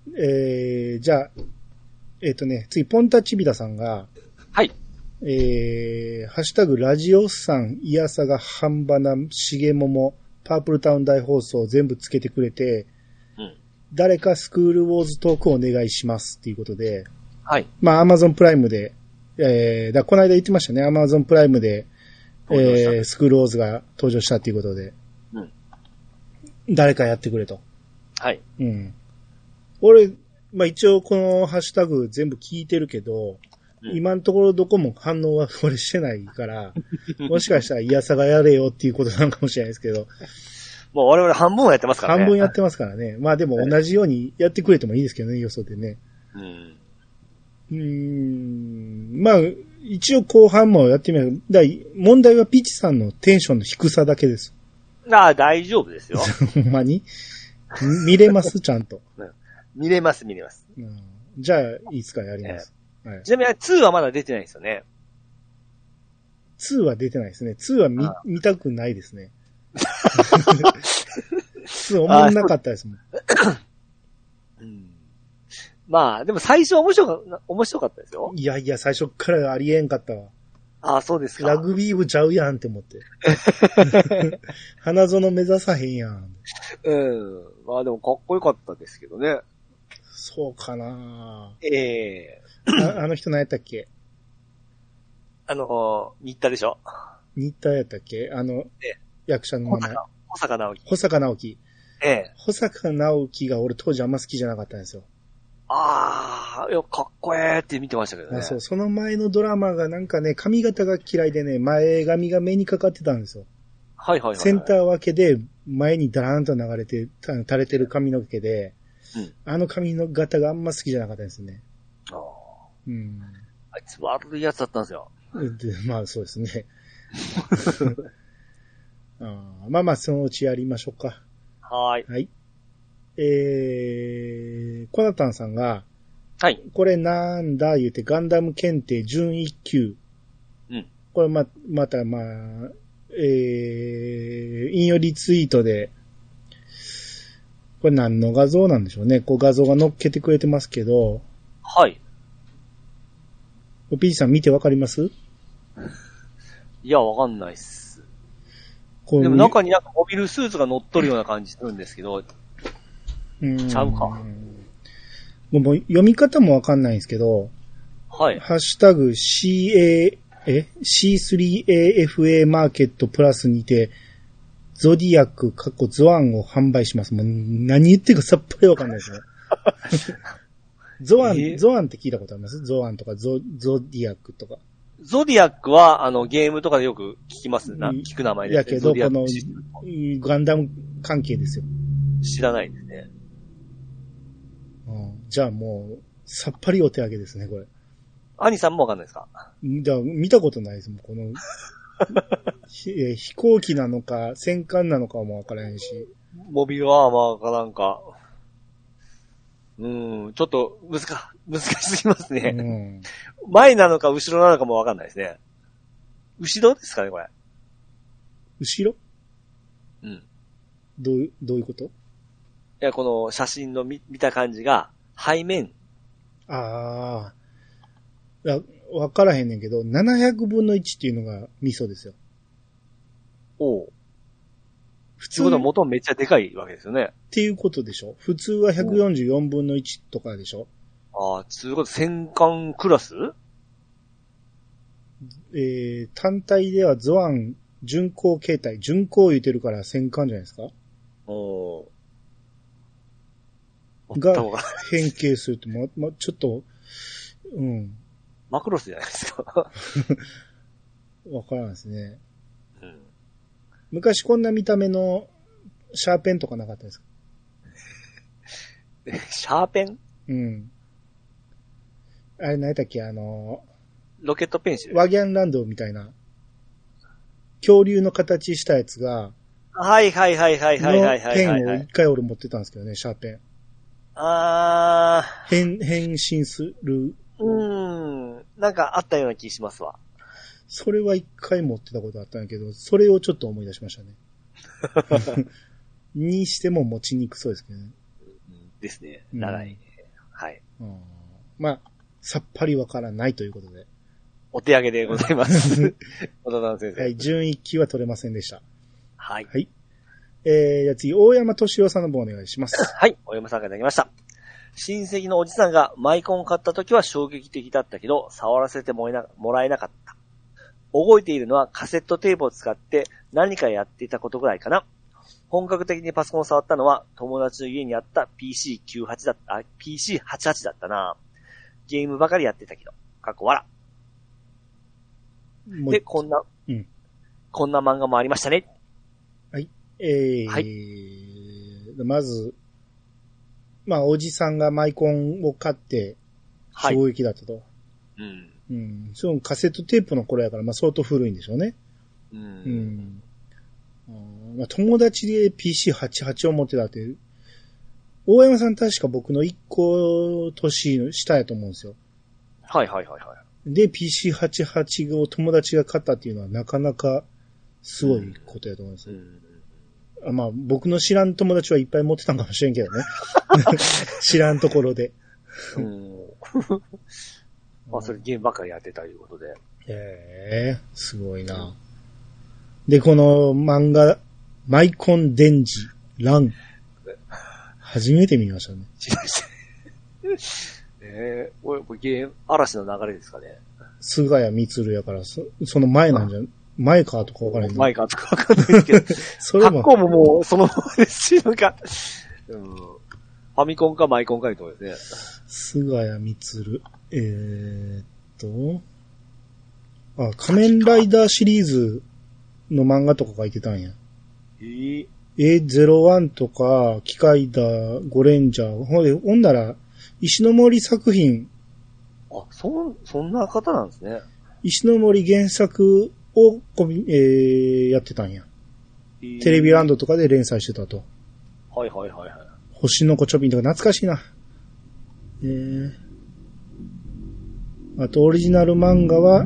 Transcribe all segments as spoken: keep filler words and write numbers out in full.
えー、じゃあ、えっ、ー、とね、次、ポンタチビダさんが、 はい。 えー、ハッシュタグ、ラジオさん、イヤサガ、ハンバナ、シゲモモ、パープルタウン大放送全部つけてくれて、うん、誰かスクールウォーズトークをお願いしますっていうことで、 はい。 まあ、アマゾンプライムで、えー、だこの間言ってましたね、アマゾンプライムで、えー、スクールウォーズが登場したっていうことで、うん、誰かやってくれと。 はい。 うん。俺、まあ一応このハッシュタグ全部聞いてるけど、うん、今のところどこも反応はこれしてないから、もしかしたらイヤサがやれよっていうことなのかもしれないですけど。 もう我々半分はやってますからね。 半分やってますからね。まあでも同じようにやってくれてもいいですけどね、予想でね。うん。うーん。まあ、一応後半もやってみる。だ問題はピチさんのテンションの低さだけです。 ああ、大丈夫ですよ。 ほんまに見れますちゃんと。 見れます、見れます。 うん、じゃあ、いいですか、やります。 えーはい、ちなみににはまだ出てないですよね。 には出てないですね。には見、見たくないですね。に思んなかったですもん。 うん、まあ、でも最初は面白か、面白かったですよ。 いやいや、最初からありえんかったわ。 ああ、そうですか。 ラグビー部ちゃうやんって思って。花園目指さへんやん。 うん。まあでもかっこよかったですけどね。 そうかなええー、あ。あの人何やったっけあの、新田でしょ新田やったっけあの、え役者の名前。 保坂直樹。 保坂直樹。 ええ。 保坂直樹が俺当時あんま好きじゃなかったんですよ。 ああ、いや、かっこええって見てましたけどね。 あそう、その前のドラマがなんかね、髪型が嫌いでね、前髪が目にかかってたんですよ。 はいはいはい、はい。 センター分けで前にダラーンと流れて、垂れてる髪の毛で、うん、あの髪の型があんま好きじゃなかったですね。ああ。うん。 あいつ悪いやつだったんですよ。 でまあそうですね。あまあまあそのうちやりましょうか。 はい。 はい。えー、コナタンさんが、 はい。 これなんだ言うてガンダム検定準一級。うん。これま、またまあ、えー、引用リツイートで、これ何の画像なんでしょうね。こう画像が載っけてくれてますけど。 はい。 ピーチさん見てわかります？ いや、わかんないっす。でも中になんかモビルスーツが乗っとるような感じするんですけど。うんちゃうか。 もう読み方もわかんないんですけど。 はい。 ハッシュタグ シーエー、え シースリーエーエフエー マーケットプラスにて、ゾディアック、過去ゾアンを販売します。もう何言ってるかさっぱりわかんないですね。ゾアン、えー、ゾアンって聞いたことあります？ゾアンとかゾ、ゾディアックとか。 ゾディアックは、あの、ゲームとかでよく聞きますな、聞く名前です、 ね。やけど、この、ガンダム関係ですよ。 知らないですね。 うん、じゃあもう、さっぱりお手上げですね、これ。 兄さんもわかんないですか？ だ見たことないですもん、この、飛行機なのか、戦艦なのかもわからへんし。 モビルアーマーかなんか、うん、ちょっと難か、難しすぎますね。うん、前なのか後ろなのかもわかんないですね。後ろですかね、これ。 後ろ？ うん。 どういう、どういうこと？いや、この写真の見、見た感じが、背面。 ああ。いや、わからへんねんけど、ななひゃくぶんのいちっていうのがミソですよ。 おう。普通の元めっちゃでかいわけですよね。 っていうことでしょ。普通はひゃくよんじゅうよんぶんのいちとかでしょ。 ああ、つうこと戦艦クラス？ えー、単体ではゾアン巡航形態、巡航言ってるから戦艦じゃないですか。おー。が変形するって、ま、ま、ちょっと、うん。 マクロスじゃないですか。 わからんですね。うん。昔こんな見た目のシャーペンとかなかったですか？ シャーペン？ うん。あれ何やったっけあの、 ロケットペンシル。 ワギャンランドみたいな、恐竜の形したやつが、 はいはいはいはいはいはいはい。 ペンを一回俺持ってたんですけどね、シャーペン。 あー。変、変身する。 うーん。なんかあったような気しますわ。 それは一回持ってたことあったんだけど、それをちょっと思い出しましたね。にしても持ちにくそうですけどね。 ですね。長い。 はい。 うん、まあ、さっぱりわからないということで。 お手上げでございます。小田先生。 はい、準一級は取れませんでした。 はい。 はい。えー、じゃあ次、大山敏夫さんの方お願いします。 はい、大山さんからいただきました。親戚のおじさんがマイコンを買った時は衝撃的だったけど、触らせてもらえなかった。覚えているのはカセットテープを使って何かやっていたことぐらいかな。本格的にパソコンを触ったのは友達の家にあった ピーシーきゅうじゅうはち だった、ピーシーはちじゅうはち だったな。ゲームばかりやってたけど、かっこ笑。で、こんな、うん、こんな漫画もありましたね。 はい。えー、はい、まず、まあ、おじさんがマイコンを買って、衝撃だったと。はい、うん。うん。そのカセットテープの頃やから、まあ、相当古いんでしょうね。うん。うんまあ、友達で ピーシーはちじゅうはち を持ってたって、大山さん確か僕の一個年の下やと思うんですよ。 はいはいはいはい。 で、ピーシーはちじゅうはち を友達が買ったっていうのはなかなかすごいことやと思うんですよ。うん、まあ、僕の知らん友達はいっぱい持ってたんかもしれんけどね。知らんところで。 うん。まあ、それゲームばっかりやってたということで。 ええー、すごいな。で、この漫画、マイコンデンジ、ラン。初めて見ましたね。 ええー、これ、これゲーム、嵐の流れですかね。 菅谷光やから、そその前なんじゃ、前かとかわからない。 前かとかわかんないですけど。それも。発行ももうそのままですし、なんか、うん、ファミコンかマイコンかいうところですね。 菅谷光。えー、っと、あ、仮面ライダーシリーズの漫画とか書いてたんや。 えー、 エーゼロワン とか、機械だ、ゴレンジャー、ほんで、ほんなら、石ノ森作品。 あ、そ、そんな方なんですね。 石ノ森原作を、えー、やってたんや、えー。テレビランドとかで連載してたと。 はいはいはいはい。 星の子ちょびんとか懐かしいな。えー、あと、オリジナル漫画は、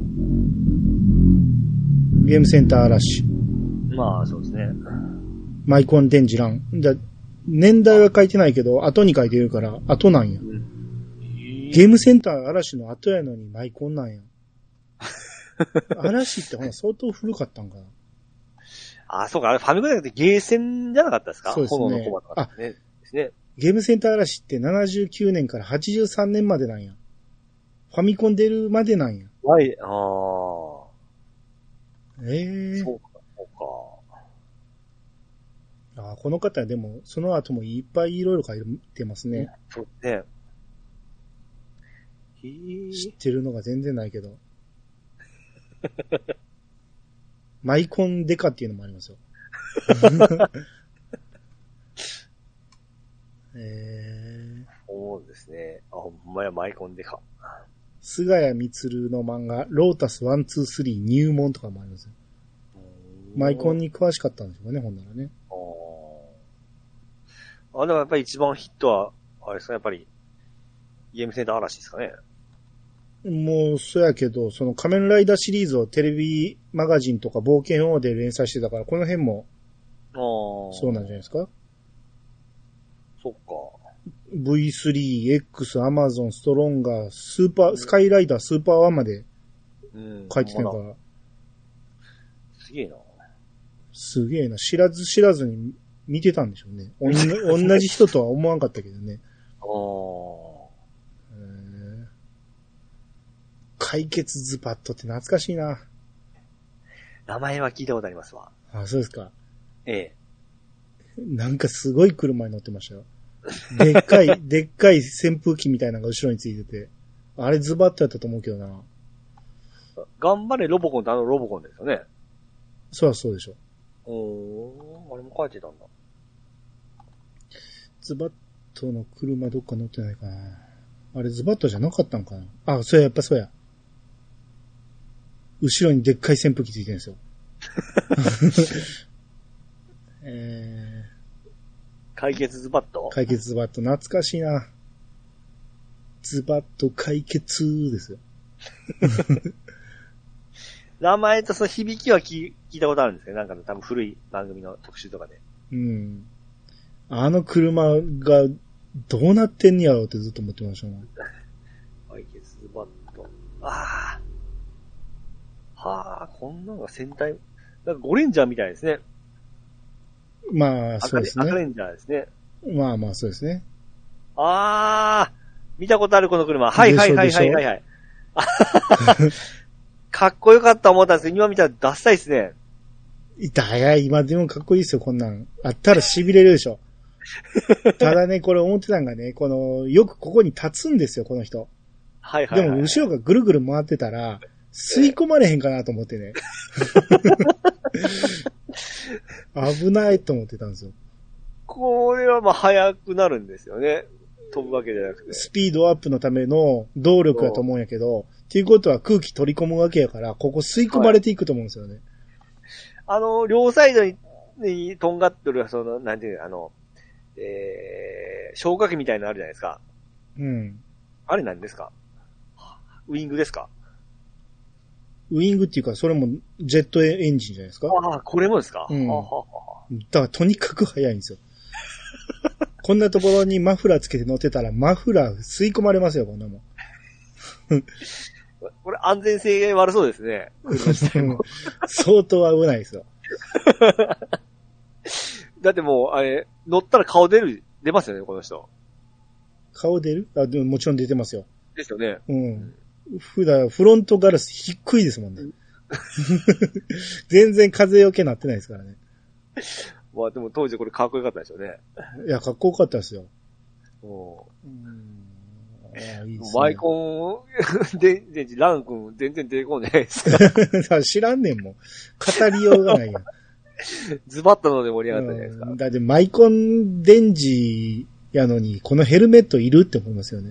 ゲームセンター嵐。 まあ、そうですね。 マイコンデンジラン。だ年代は書いてないけど、後に書いてるから、後なんや。うん、ゲームセンター嵐の後やのにマイコンなんや。嵐ってほら相当古かったんかな。 あ、そうか、あれファミコンじゃなくてゲーセンじゃなかったですか？ そうですね。 炎のコマとかね。ですね。 ゲームセンター嵐ってななじゅうきゅうねんからはちじゅうさんねんまでなんや。ファミコン出るまでなんや。 はい、ああ。 ええー。 そうか、そうか。ああ、この方でも、その後もいっぱいいろいろ書いてますね。 そうね。 知ってるのが全然ないけど。マイコンデカっていうのもありますよ。えー、 そうですね。あ、ほんまやマイコンデカ。 菅谷光の漫画、ロータスいち、に、さん入門とかもありますよ。マイコンに詳しかったんでしょうかね、ほんならね。 ああ、でもやっぱり一番ヒットは、あれですか、やっぱり、ゲームセンター嵐ですかね。 もう、そうやけど、その仮面ライダーシリーズをテレビマガジンとか冒険王で連載してたから、この辺も、そうなんじゃないですか。 そっか。 ブイスリー、X、アマゾン、ストロンガー、スーパー、スカイライダー、スーパーワンまで書いてたから、うん、 すげえな。 すげえな。知らず知らずに見てたんでしょうね。おん同じ人とは思わんかったけどね。ああ。解決ズパットって懐かしいな。 名前は聞いたことありますわ。 あ、そうですか。 ええ。 なんかすごい車に乗ってましたよ。でっかい、でっかい扇風機みたいなのが後ろについてて。あれズバットやったと思うけどな。 頑張れロボコンってあのロボコンですよね。 そうそうでしょ。 おー、あれも書いてたんだ。 ズバットの車どっか乗ってないかな。あれズバットじゃなかったんかな。あ、そうや、やっぱそうや。後ろにでっかい扇風機ついてるんですよ。えー、 解決ズバット？ 解決ズバット、懐かしいな。ズバット解決ですよ。 名前とその響きは聞いたことあるんですけど、なんか多分古い番組の特集とかで。 うん。あの車がどうなってんやろうってずっと思ってましたもん。 アイケスバット。ああ。はあ、こんなのが戦隊、なんかゴレンジャーみたいですね。 まあ、そうですね。 赤レンジャーですね。 まあまあ、そうですね。 ああ、見たことあるこの車。はいはいはいはいはいはい。かっこよかった思ったんですけど、今見たらダッサいですね。 いたや、今でもかっこいいですよ、こんなん。あったら痺れるでしょ。ただね、これ思ってたんがね、この、よくここに立つんですよ、この人。 はいはい、はい。 でも後ろがぐるぐる回ってたら、吸い込まれへんかなと思ってね。危ないと思ってたんですよ。 これはまあ速くなるんですよね。飛ぶわけじゃなくて。 スピードアップのための動力だと思うんやけど、っていうことは空気取り込むわけやから、ここ吸い込まれていくと思うんですよね。はい、 あの、両サイドに、にとんがってる、その、なんていうの、あの、えー、消火器みたいなのあるじゃないですか。 うん。あれ何ですか？ウィングですか？ ウィングっていうか、それもジェットエンジンじゃないですか？ ああ、これもですか？うん。はははだからとにかく速いんですよ。こんなところにマフラーつけて乗ってたら、マフラー吸い込まれますよ、こんなもん。 これ安全性悪そうですね。 相当危ないですよ。 だってもう、あれ、乗ったら顔出る、出ますよね、この人。 顔出る？あ、でももちろん出てますよ。 ですよね。 うん。普段、フロントガラス低いですもんね。全然風よけなってないですからね。 まあでも当時これかっこよかったでしょうね。 いや、かっこよかったですよ。 おうん。 あいいですね、 マイコンで、で、ラン君全然出てこないですか。 知らんねんもん。語りようがないやん。 ズバッとので盛り上がったじゃないですか。 だってマイコン電池やのに、このヘルメットいるって思いますよね。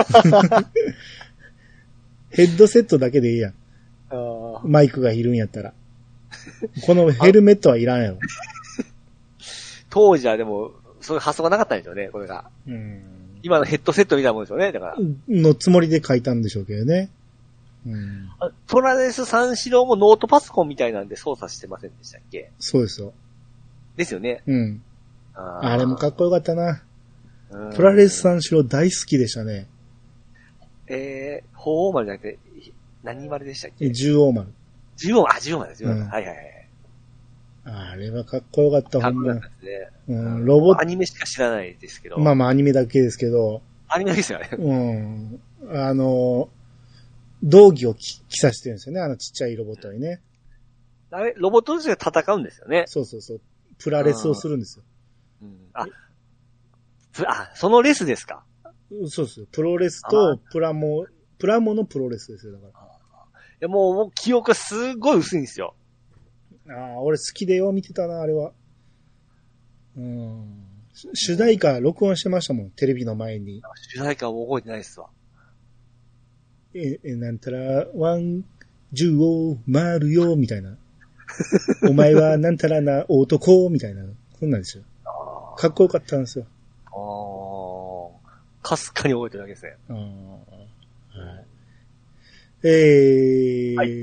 ヘッドセットだけでいいやん。あマイクがいるんやったら。このヘルメットはいらんやろ。 当時はでも、そういう発想がなかったんでしょうね、これが。うん今のヘッドセットみたいなもんでしょうね、だから。 のつもりで書いたんでしょうけどね。うん、 トラレス三四郎もノートパソコンみたいなんで操作してませんでしたっけ？ そうですよ。 ですよね。 うん。あ, あれもかっこよかったな。トラレス三四郎大好きでしたね。 えー、鳳凰丸じゃなくて、何丸でしたっけ？ 十王丸。 十王、あ、十王丸です、十王丸。うん、はいはいはい。 あれはかっこよかった、 ほんま。かっこよかったですね。 うん、ロボット。 アニメしか知らないですけど。 まあまあアニメだけですけど。 アニメですよね。 うん。あの、道着を着させてるんですよね、あのちっちゃいロボットにね。 あれ、ロボット同士が戦うんですよね。 そうそうそう。プラレスをするんですよ。 うん、あ、あ、そのレスですか。 そうそう。プロレスとプラモ、プラモのプロレスですよ、だから。 いやもう、もう記憶がすごい薄いんですよ。 ああ、俺好きでよ、見てたな、あれは。うん。主題歌録音してましたもん、テレビの前に。 主題歌は覚えてないっすわ。 え、え、なんたら、ワン、十を回るよ、みたいな。お前はなんたらな男、みたいな。そんなんですよ。かっこよかったんですよ。 ああ。かすかに覚えてるだけですね。あはい、えー、はい、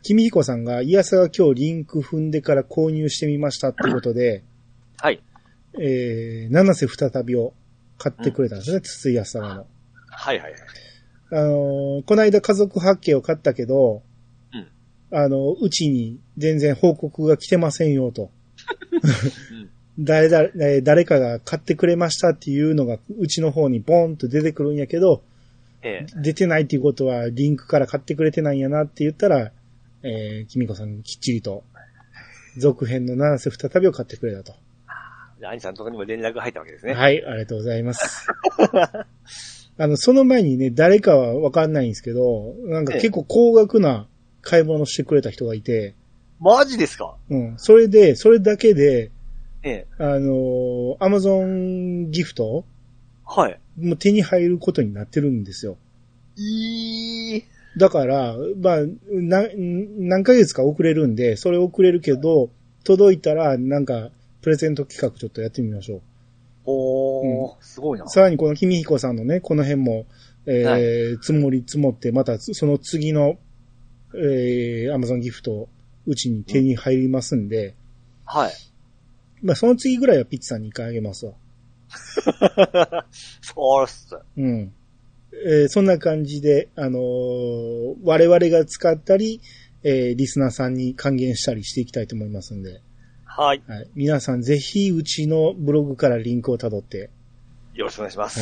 君彦さんが、イヤサが今日リンク踏んでから購入してみましたってことで、 はい。 えー、七瀬再びを買ってくれたんですね、うん、筒井康様の。 はいはいはい。 あのー、この間家族八景を買ったけど、 うん、 あの、うちに全然報告が来てませんよと。うん誰だ、誰かが買ってくれましたっていうのがうちの方にボーンと出てくるんやけど、ええ、出てないっていうことはリンクから買ってくれてないんやなって言ったら、えー、君子さんきっちりと続編の七瀬再びを買ってくれたと。 兄さんのところにも連絡が入ったわけですね。 はい、ありがとうございます。あの、その前にね、誰かはわかんないんですけど、なんか結構高額な買い物してくれた人がいて。 マジですか？ うん。それで、それだけで、 ええ、 あの、アマゾンギフトはい。 もう手に入ることになってるんですよ。 いい。 だから、まあ、な、何ヶ月か遅れるんで、それ遅れるけど、届いたら、なんか、プレゼント企画ちょっとやってみましょう。 おー、うん、すごいな。 さらにこの君彦さんのね、この辺も、えー、はい、積もり積もって、またその次の、えー、アマゾンギフト、うちに手に入りますんで、 うん、はい。 まあ、その次ぐらいはピッツさんに一回あげますわ。 そうっす。 うん。えー、そんな感じで、あのー、我々が使ったり、えー、リスナーさんに還元したりしていきたいと思いますんで。 はい。 はい。皆さんぜひ、うちのブログからリンクを辿って。 よろしくお願いします。 はい。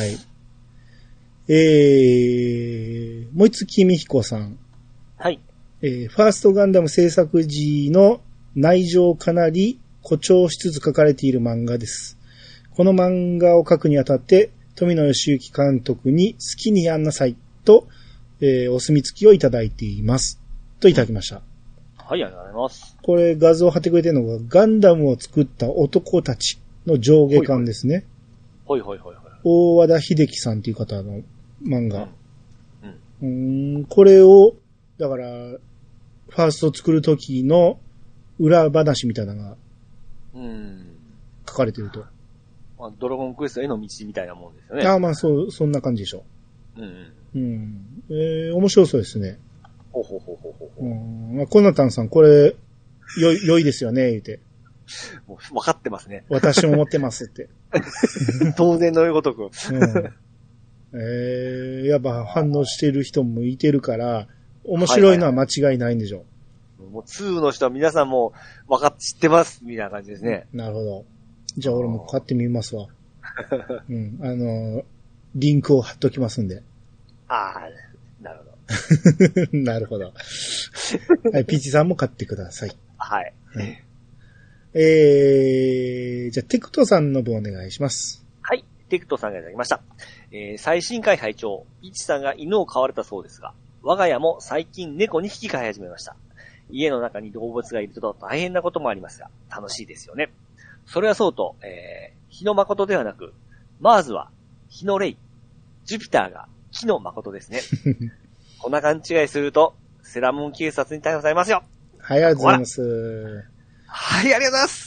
えー、もいつきみひこさん。 はい。 えー、ファーストガンダム制作時の内情かなり誇張しつつ書かれている漫画です。この漫画を書くにあたって、富野義行監督に好きにやんなさいと、えー、お墨付きをいただいています。といただきました。 はい、ありがとうございます。 これ画像を貼ってくれてるのがガンダムを作った男たちの上下巻ですね。 はいはいはいはい。 大和田秀樹さんという方の漫画。 うん。 うん、うーんこれを、だから、ファーストを作る時の裏話みたいなのが書かれてると。 まあ、ドラゴンクエストへの道みたいなもんですよね。 ああ、まあそう、そんな感じでしょう。うんうん。うん。えー、面白そうですね。 ほうほうほうほうほう。 うん。まあ、コナタンさん、これ、よい、良いですよね、言うて。 もう分かってますね。 私も持ってますって。 当然のいうごとく。うん、 えー、やっぱ反応してる人もいてるから、面白いのは間違いないんでしょう。はいはいはい、 もうにの人は皆さんも分かって知ってます、みたいな感じですね。 なるほど。じゃあ俺も買ってみますわ。うん。あの、リンクを貼っときますんで。 ああ、なるほど。なるほど。はい、ピーチさんも買ってください。 はい。はい、 えー、じゃあテクトさんの分お願いします。 はい。テクトさんがいただきました。えー、最新回拝聴、ピーチさんが犬を飼われたそうですが、我が家も最近猫にひき飼い始めました。家の中に動物がいると大変なこともありますが、楽しいですよね。それはそうと、えー、日の誠ではなく、マーズは日の霊、ジュピターが木の誠ですね。こんな勘違いすると、セラムーン警察に逮捕されますよ。 はい、ありがとうございます。 はい、ありがとうございます。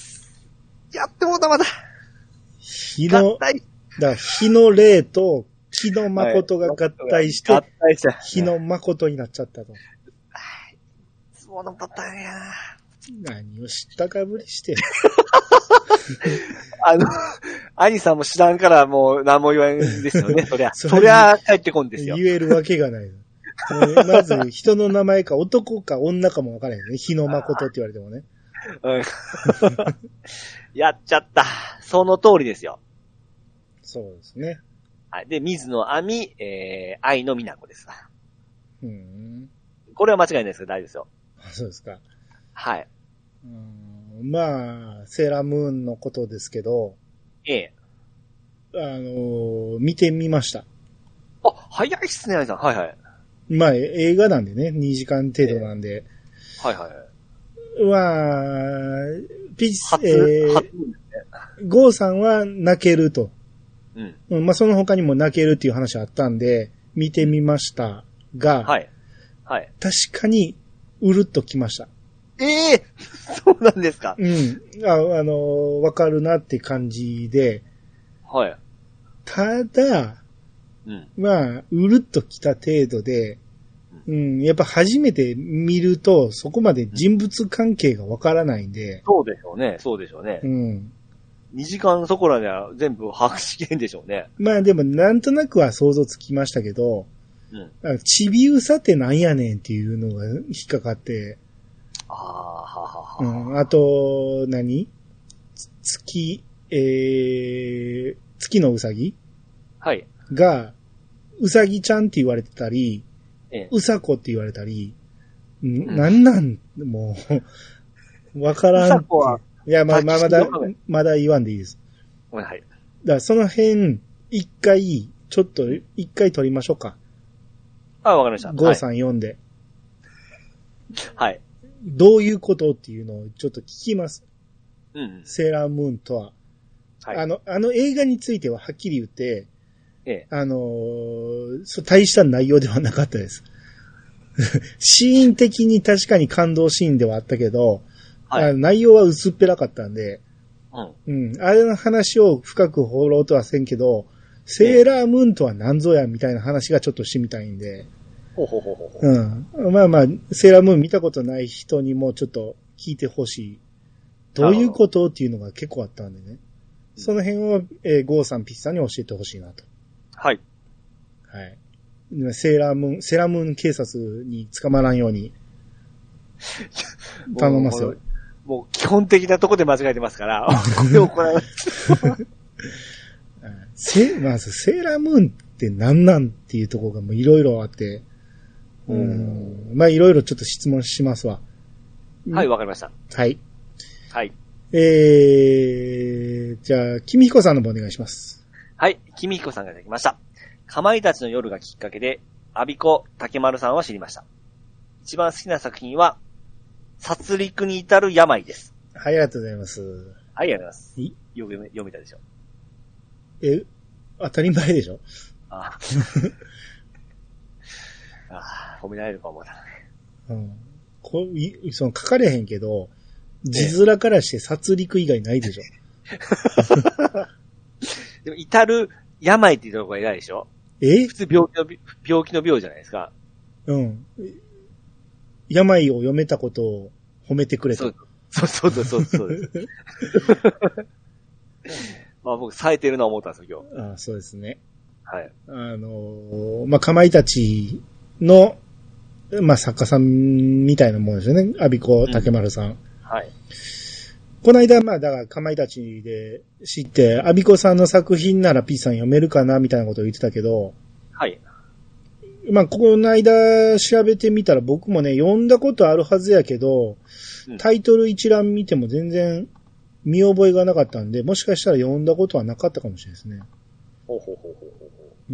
やってもうたまだ。 日の、だ日の霊と木の誠が合体して、 はい、合体した。 日の誠になっちゃったと。 はい。そうのパターンやな。 何を知ったかぶりして。 あの、兄さんも知らんからもう何も言わんですよね、そりゃ。そりゃ帰ってこんですよ。 言えるわけがない。まず、人の名前か男か女かもわからないね。日の誠って言われてもね。 うん、やっちゃった。その通りですよ。 そうですね。 はい。で、水野亜美、えー、愛の美奈子ですわ。 うん。 これは間違いないですけど大丈夫ですよ。 そうですか。 はい。 うんまあ、セーラームーンのことですけど。 ええ。 あのー、見てみました。 あ、早いっすね、兄さん。はいはい。 まあ、映画なんでね、にじかん程度なんで。 えー、はいはい。 まあ、ピース、 えー、初ゴーさんは泣けると。 うん。 うん、まあ、その他にも泣けるっていう話あったんで、見てみましたが、 はい。はい。 確かに、うるっときました。 ええー、そうなんですか。 うん。あ、あの、わかるなって感じで。 はい。 ただ、うん、まあ、うるっときた程度で、うん、やっぱ初めて見ると、そこまで人物関係がわからないんで。 そうでしょうね、そうでしょうね。 うん。 にじかんそこらでは全部把握しきれんでしょうね。 まあでも、なんとなくは想像つきましたけど、うん。ちびうさってなんやねんっていうのが引っかかって、 ああ、ははは。 うん。あと、何月、えー、月のうさぎはい。 が、うさぎちゃんって言われてたり、 ええ、 うさこって言われたり、うん、なんなんもう、わからん。うさこは、いや、まあ、まあ、まだ、まだ言わんでいいです。 はい。だからその辺、一回、ちょっと、一回取りましょうか。 あ、わかりました。 ゴーさん読んで。 はい。 どういうことっていうのをちょっと聞きます。 うん。 セーラームーンとは。はい。あの、あの映画についてははっきり言って、ええ。あのー、そう、大した内容ではなかったです。シーン的に確かに感動シーンではあったけど、はい、あ内容は薄っぺらかったんで、うん。うん。あれの話を深く放ろうとはせんけど、セーラームーンとは何ぞやみたいな話がちょっとしてみたいんで、ほうほうほうほう。うん。まあまあ、セーラームーン見たことない人にもちょっと聞いてほしい。どういうことっていうのが結構あったんでね。 その辺を、えー、ゴーさん、ピッさんに教えてほしいなと。 はい。 はい。セーラームーン、セーラームーン警察に捕まらんように、頼みますよ。 もう基本的なとこで間違えてますから、これをこれせ、まず、セーラームーンって何なんっていうところがもういろいろあって、うん。まあいろいろちょっと質問しますわ。 はい、わかりました。 はい。 はい。 えー、じゃあ、君彦さんの方お願いします。 はい、君彦さんがいただきました。かまいたちの夜がきっかけで、アビコ竹丸さんを知りました。一番好きな作品は、殺戮に至る病です。 はい、ありがとうございます。 はい、ありがとうございます。 いよく読めたでしょ。 え、当たり前でしょ。 ああ。ああ、褒められるか思ったね。 うん。こい、その書かれへんけど、字面からして殺戮以外ないでしょ。 でも、至る病っていうところが偉いでしょ。 え普通病気の、病気の病じゃないですか。 うん。病を読めたことを褒めてくれた。 そうそうそうそうそうです。まあ僕、冴えてるな思ったんですよ、今日。 ああ、そうですね。 はい。あのー、まあ、かまいたちの、まあ、作家さんみたいなもんですよね。アビコ竹丸さん。うん、 はい。 この間、まあ、だから、かまいたちで知って、アビコさんの作品なら P さん読めるかな、みたいなことを言ってたけど、 はい。 まあ、この間調べてみたら僕もね、読んだことあるはずやけど、うん、タイトル一覧見ても全然見覚えがなかったんで、もしかしたら読んだことはなかったかもしれないですね。 ほうほうほうほうほう。 うん。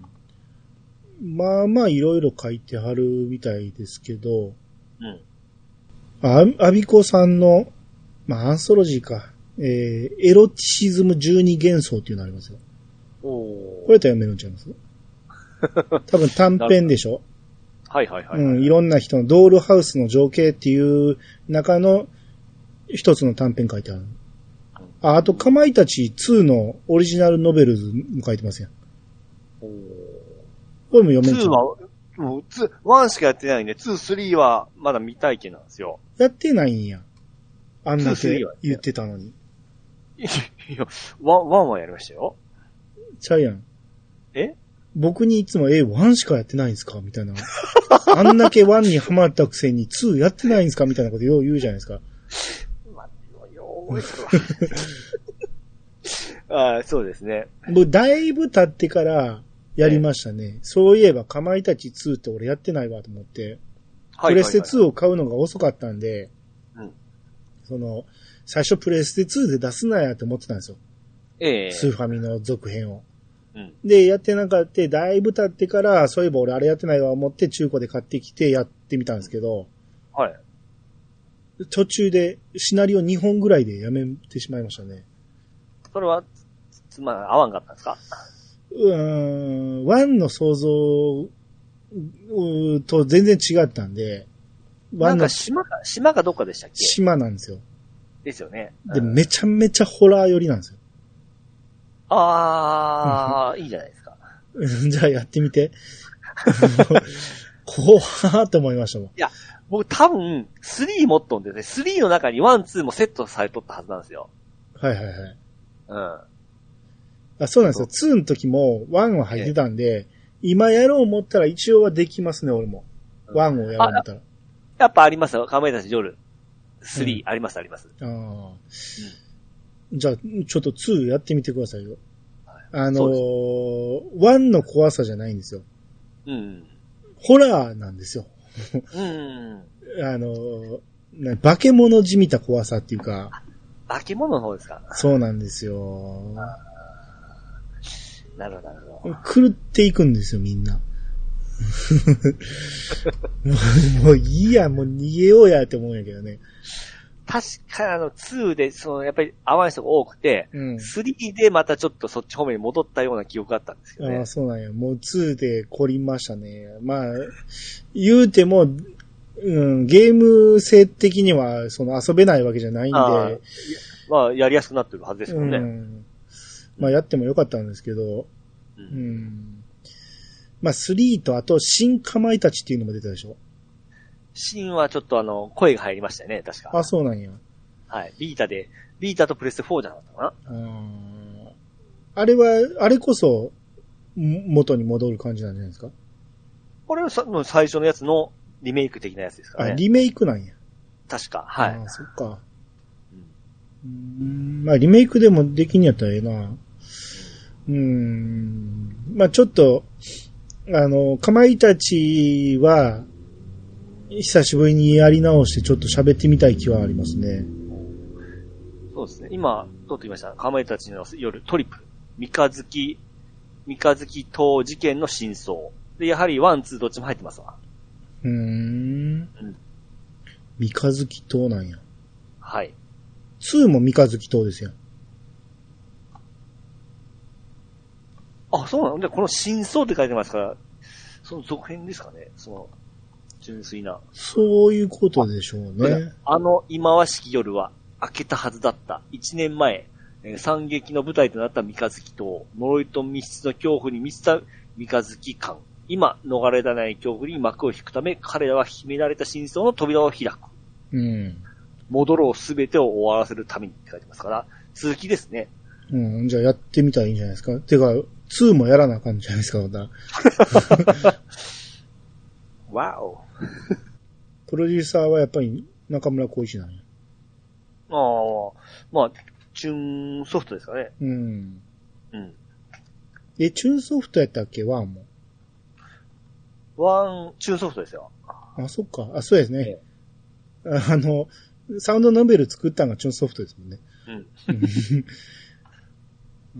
まあまあいろいろ書いてはるみたいですけど、 うん。 あ、アビコさんの、まあアンソロジーか、えー、エロティシズムじゅうに幻想っていうのありますよ。 おー。 これと読めるんちゃいます多分短編でしょ。 はいはいはい、はい。 うん、いろんな人のドールハウスの情景っていう中の一つの短編書いてある。あ、あと、かまいたちツーのオリジナルノベルズも書いてますやん。 おー。 これも読めるんちゃう？ ツーは、もう、ツー、ワンしかやってないんで、ツー、スリーはまだ未体験なんですよ。 やってないんや。あんだけ言ってたのに。 いや、ワン、ワンはやりましたよ。 ちゃうやん。 え？ 僕にいつも、え、ワンしかやってないんですかみたいな。あんだけワンにハマったくせにツーやってないんですかみたいなことよう言うじゃないですか。 まあ、よう覚えてるわ。ああ、そうですね。 僕、だいぶ経ってからやりましたね。ね、そういえば、かまいたちツーって俺やってないわと思って。プレステツーを買うのが遅かったんで、 うん、 その、最初プレステツーで出すなやって思ってたんですよ。 ええー。 スーファミの続編を。 うん、 で、やってなかった、だいぶ経ってから、そういえば俺あれやってないわ思って中古で買ってきてやってみたんですけど、 はい。 途中でシナリオにほんぐらいでやめてしまいましたね。 それは、つまり合わんかったんですか？ うーん、ワンの想像と全然違ったんで、 なんか島か、島かどっかでしたっけ？ 島なんですよ。 ですよね。 で、うん、めちゃめちゃホラー寄りなんですよ。 あー、いいじゃないですか。 じゃあやってみて。怖ーって思いましたもん。いや、僕多分、スリー持っとんでね、スリーの中にワン、ツーもセットされとったはずなんですよ。 はいはいはい。 うん。あ、 そうなんですよ。ツーの時もワンは入ってたんで、今やろう思ったら一応はできますね、俺も。ワンをやろう思ったら。 やっぱありますよ。かまいたち夜。スリー、うん、ありますあります。 ああ、うん。じゃあ、ちょっとツーやってみてくださいよ。はい、あのー、ワンの怖さじゃないんですよ。 うん。 ホラーなんですよ。 うん。 あのー、化け物じみた怖さっていうか。 化け物の方ですか？ そうなんですよ。 なるほど、なるほど。 狂っていくんですよ、みんな。も, うもういいや、もう逃げようやって思うんやけどね。 確かにあの、ツーで、その、やっぱり合わない人が多くて、うん、スリーでまたちょっとそっち方面に戻ったような記憶があったんですけどね。 ああ、そうなんや。もうツーで凝りましたね。まあ、言うても、うん、ゲーム性的には、その遊べないわけじゃないんで。あまあ、やりやすくなってるはずですよね。うん、 まあ、やってもよかったんですけど、うん。うん、まあ、スリーとあと、新かまいたちっていうのも出たでしょ？ 新はちょっとあの、声が入りましたよね、確か。 あ、そうなんや。 はい。ビータで、 ビータとプレステフォーじゃなかったかな。 ああれは、あれこそ、元に戻る感じなんじゃないですか？ これはさ最初のやつのリメイク的なやつですからね。 あ、リメイクなんや。 確か、はい。 ああ、そっか。うん、まあ、リメイクでもできんやったらええな。うん。まあ、ちょっと、あの、かまいたちは、久しぶりにやり直してちょっと喋ってみたい気はありますね。 そうですね。今、撮ってきました。かまいたちの夜トリプル。三日月、三日月島事件の真相。で、やはりワン、ツーどっちも入ってますわ。 うーん。うん。三日月島なんや。 はい。 ツーも三日月島ですよ。 あ、そうなの？で、この真相って書いてますから、その続編ですかね？その、純粋な。 そういうことでしょうね。 あの忌まわしき夜は明けたはずだった。一年前、えー、惨劇の舞台となった三日月島。呪いと密室の恐怖に満ちた三日月間。今、逃れられない恐怖に幕を引くため、彼らは秘められた真相の扉を開く。 うん。 戻ろうすべてを終わらせるためにって書いてますから、続きですね。 うん、じゃあやってみたらいいんじゃないですか。てか、ツーもやらなあかんじゃないですか、また。 わお。 プロデューサーはやっぱり中村浩一なんや。 ああ、まあ、チューンソフトですかね。 うん。 うん。 え、チューンソフトやったっけワンも。 ワン、チューンソフトですよ。 あ、そっか。あ、そうですね。ええ、あの、サウンドノベル作ったのがチューンソフトですもんね。うん。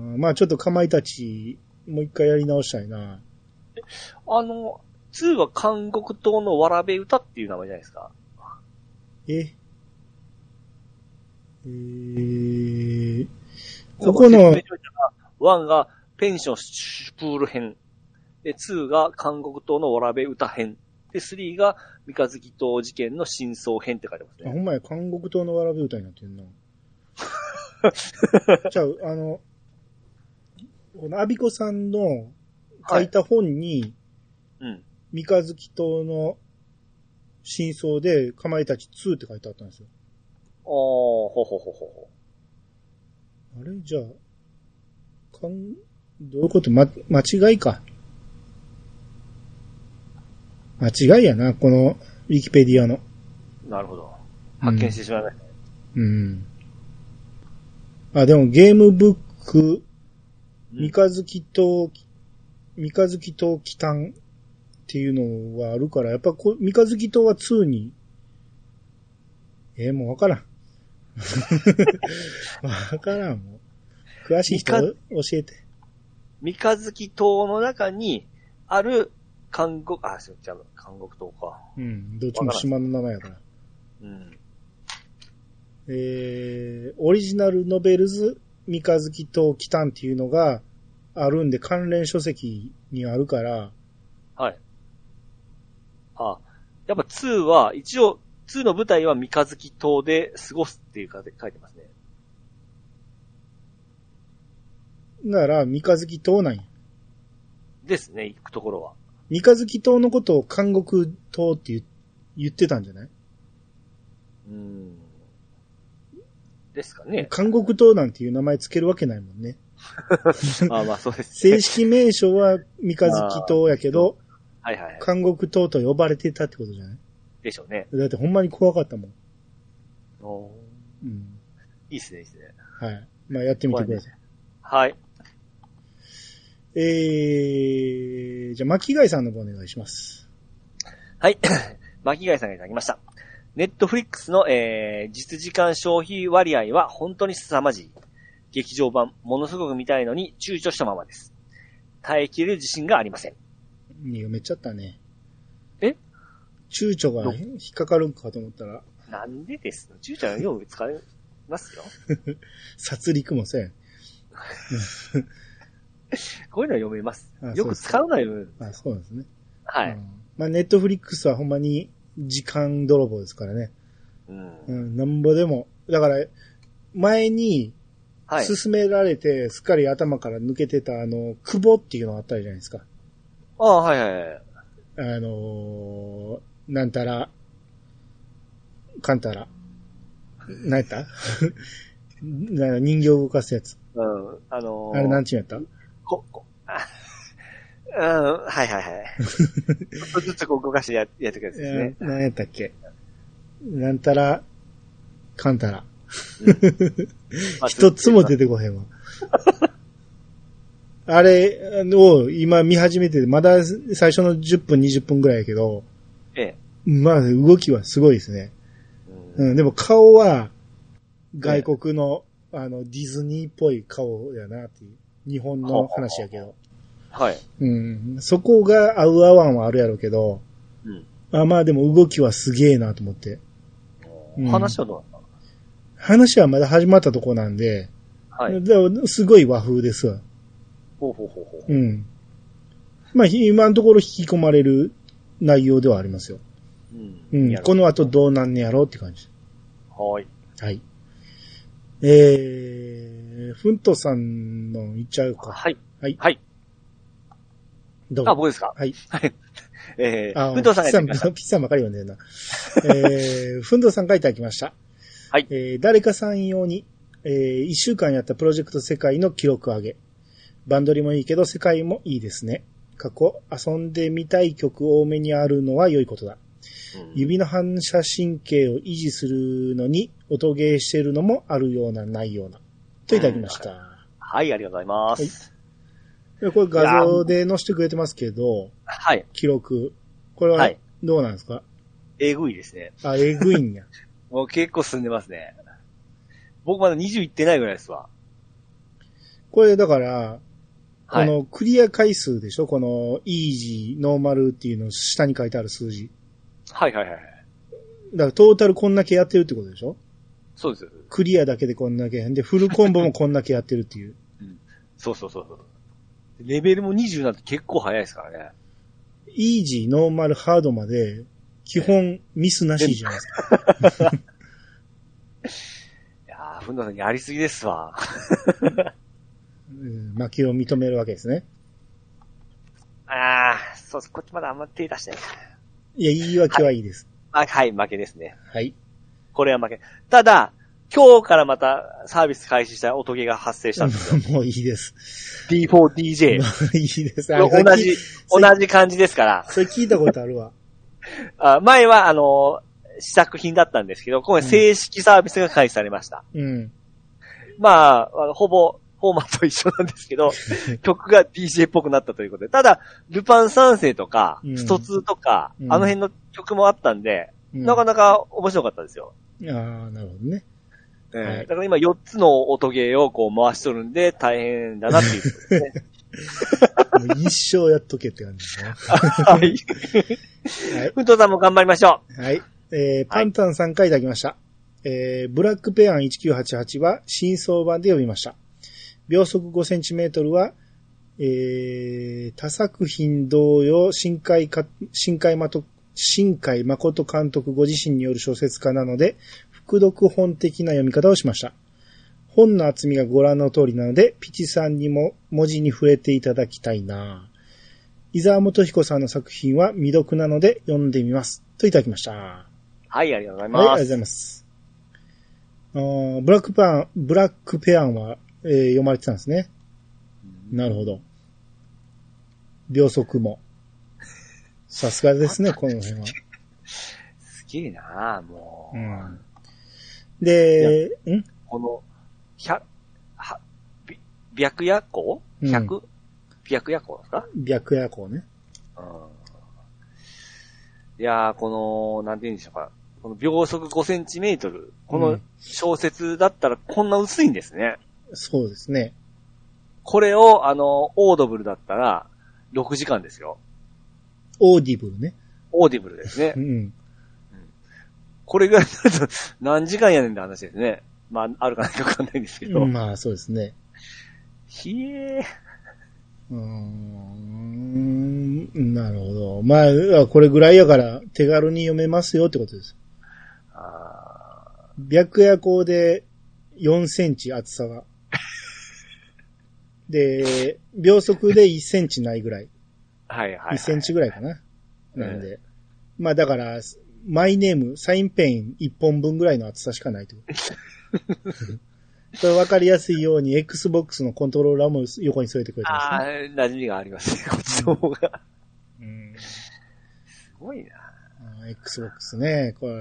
うん、まあちょっとかまいたち、もう一回やり直したいな。 あの、ツーは韓国島のわらべ歌っていう名前じゃないですか。 ええー、ここの、 ワンがペンションシュプール編。で、ツーが韓国島のわらべ歌編。で、スリーが三日月島事件の真相編って書いてますね。 あ、ほんまや、韓国島のわらべ歌になってんな。じゃあ、あの、このアビコさんの書いた本に、はい、うん。三日月島の真相で、かまいたちツーって書いてあったんですよ。 ああ、ほほほほほ。 あれじゃあ、かん、どういうこと？ま、間違いか。間違いやな、この、ウィキペディアの。 なるほど。発見してしまいましたね。 うん。うん。あ、でもゲームブック、三日月島、三日月島帰還っていうのはあるから、やっぱこ三日月島はツーに、えー、もうわからん。わからん、もう。詳しい人教えて。 三日月島の中にある韓国、あ、違う、韓国島か。 うん、どっちも島の名前やから。うん。えー、オリジナルノベルズ三日月島帰還っていうのがあるんで、関連書籍にあるから。 はい。あ、やっぱツーは、一応、ツーの舞台は三日月島で過ごすっていうかで書いてますね。 なら、三日月島なんや。 ですね、行くところは。 三日月島のことを韓国島って言、言ってたんじゃない？ うーん。ですかね。 韓国島なんていう名前つけるわけないもんね。 あまあそうです、 ね。正式名称は三日月島やけど、 はいはいはい、 韓国島と呼ばれてたってことじゃない？ でしょうね。 だってほんまに怖かったもん。 おー、うん。いいっすね、いいっすね。 はい。まあやってみてください。 はい。 えー、じゃあ巻貝さんの方お願いします。 はい。巻貝さんがいただきました。ネットフリックスの、えー、実時間消費割合は本当に凄まじい。劇場版、ものすごく見たいのに躊躇したままです。耐えきれる自信がありません。 いや、めっちゃったね。 え？ 躊躇が引っかかるんかと思ったら。 なんでですの？躊躇はよく使いますよ。 殺戮もせん。 こういうのは読めます。よく使うのは読める。 あ、そうですね。 はい。 うん、まあ、ネットフリックスはほんまに時間泥棒ですからね。 うん。 うん、なんぼでも。だから、前に、勧められて、すっかり頭から抜けてた、あの、久保っていうのがあったじゃないですか。 ああ、はいはいはい。 あのー、なんたら、かんたら。 何やったな人形動かすやつ。 うん。あのー、 あれなんちゅうんやったこ、こ、あうん、はいはいはい。ちょっとずつこう動かしてや、やってくやつですね。 何やったっけなんたら、かんたら。一つも出てこへんわ。あれを今見始めて、まだ最初のじゅっぷん、にじゅっぷんぐらいやけど、 ええ。 まあ動きはすごいですね。うん、うん、でも顔は外国の、ええ、あのディズニーっぽい顔やなっていう。日本の話やけど。 はい。 うん。そこが合う合わんはあるやろうけど、うん、あまあでも動きはすげえなと思って。 うん、話はどうなったの？ 話はまだ始まったとこなんで、はい。すごい和風ですわ。 ほうほうほうほう。 うん。まあ今のところ引き込まれる内容ではありますよ。うん。うん、この後どうなんねやろうって感じ。 はい。 はい。えー、ふんとさんの言っちゃうか。 はい。 はい。 はい。 どうあ、僕ですか？ はい。 はい。えー、 ふんとさんがいただきました。 ピッツァばかり読んでるな。えー、ふんとさんがいただきました。 はい。 えー、誰かさん用に、えー、一週間やったプロジェクト世界の記録上げ。バンドリもいいけど世界もいいですね。過去、遊んでみたい曲多めにあるのは良いことだ。うん、指の反射神経を維持するのに音ゲーしてるのもあるようなないような。といただきました。うん、 はい、ありがとうございます。 はい、これ画像で載せてくれてますけど、 はい。 記録。これはどうなんですか？はい、 えぐいですね。 あ、えぐいんや。 もう結構進んでますね。僕まだにじゅういってないぐらいですわ。これだから、このクリア回数でしょ、このイージー、ノーマルっていうの下に書いてある数字。 はいはいはい。 だからトータルこんだけやってるってことでしょ？ そうです。 クリアだけでこんだけ。で、フルコンボもこんだけやってるっていう。 うん、そうそうそうそう。レベルもにじゅうなんて結構早いですからね。 イージー、ノーマル、ハードまで、基本ミスなしじゃないですか。いやー、ふんださんやりすぎですわ。 うん、負けを認めるわけですね。 ああ、そうです。こっちまだあんま手出してない。 いや、言い訳はいいです。 はい、はい、負けですね。 はい。 これは負け。ただ、今日からまたサービス開始した音ゲーが発生したんですよ。 もういいです。 ディーフォーディージェー。 いいです。 同じ、同じ感じですから。 それ聞いたことあるわ。 あ前は、あの、試作品だったんですけど、今回正式サービスが開始されました。 うん。 まあ、あのほぼ、フォーマット一緒なんですけど、曲が ディージェー っぽくなったということで。ただ、ルパン三世とか、うん、ストツーとか、うん、あの辺の曲もあったんで、うん、なかなか面白かったですよ。 ああ、なるほどね。 えーはい、だから今よっつの音ゲーをこう回しとるんで大変だなっていうことですね。 もう一生やっとけって感じですね。 はい。はい。ふんとうさんも頑張りましょう。はい。えー、パンタンさんからいただきました。はい、えー、ブラックペアンいちきゅうはちはちは新装版で読みました。秒速ごセンチメートルは、えー、他作品同様、新海か、新海まと、新海誠監督ご自身による小説家なので、複読本的な読み方をしました。本の厚みがご覧の通りなので、ピチさんにも文字に触れていただきたいな。伊沢元彦さんの作品は未読なので読んでみます。といただきました。 はい、ありがとうございます。はい、 ありがとうございます。あーブラックパン、ブラックペアンは、えー、読まれてたんですね。なるほど。秒速も。さすがですね、この辺は。 すげえなぁ、もう。うんで、んこの、百、は、び、白夜行百、うん、白夜行ですか白夜行ね。 うん。いやー、この、なんて言うんでしょうか。この秒速ごセンチメートル。この小説だったらこんな薄いんですね。 うん、そうですね。 これを、あの、オードブルだったら、ろくじかんですよ。 オーディブルね。 オーディブルですね。 うん。 これぐらいだと何時間やねんって話ですね。まあ、あるかないかわかんないんですけど。 まあ、そうですね。 ひえー。 うーん、なるほど。まあ、これぐらいやから手軽に読めますよってことです。あ白夜光でよんセンチ厚さが。で、秒速でいっセンチないぐらい。 はいはい、はい。 いっセンチぐらいかな。なんで。まあだから、 マイネーム、サインペンいっぽんぶんぐらいの厚さしかないという。これ分かりやすいように Xbox のコントローラーも横に添えてくれてますね。 ああ、馴染みがありますね、こっちの方が。 うん、 すごいな。 Xbox ね、これ、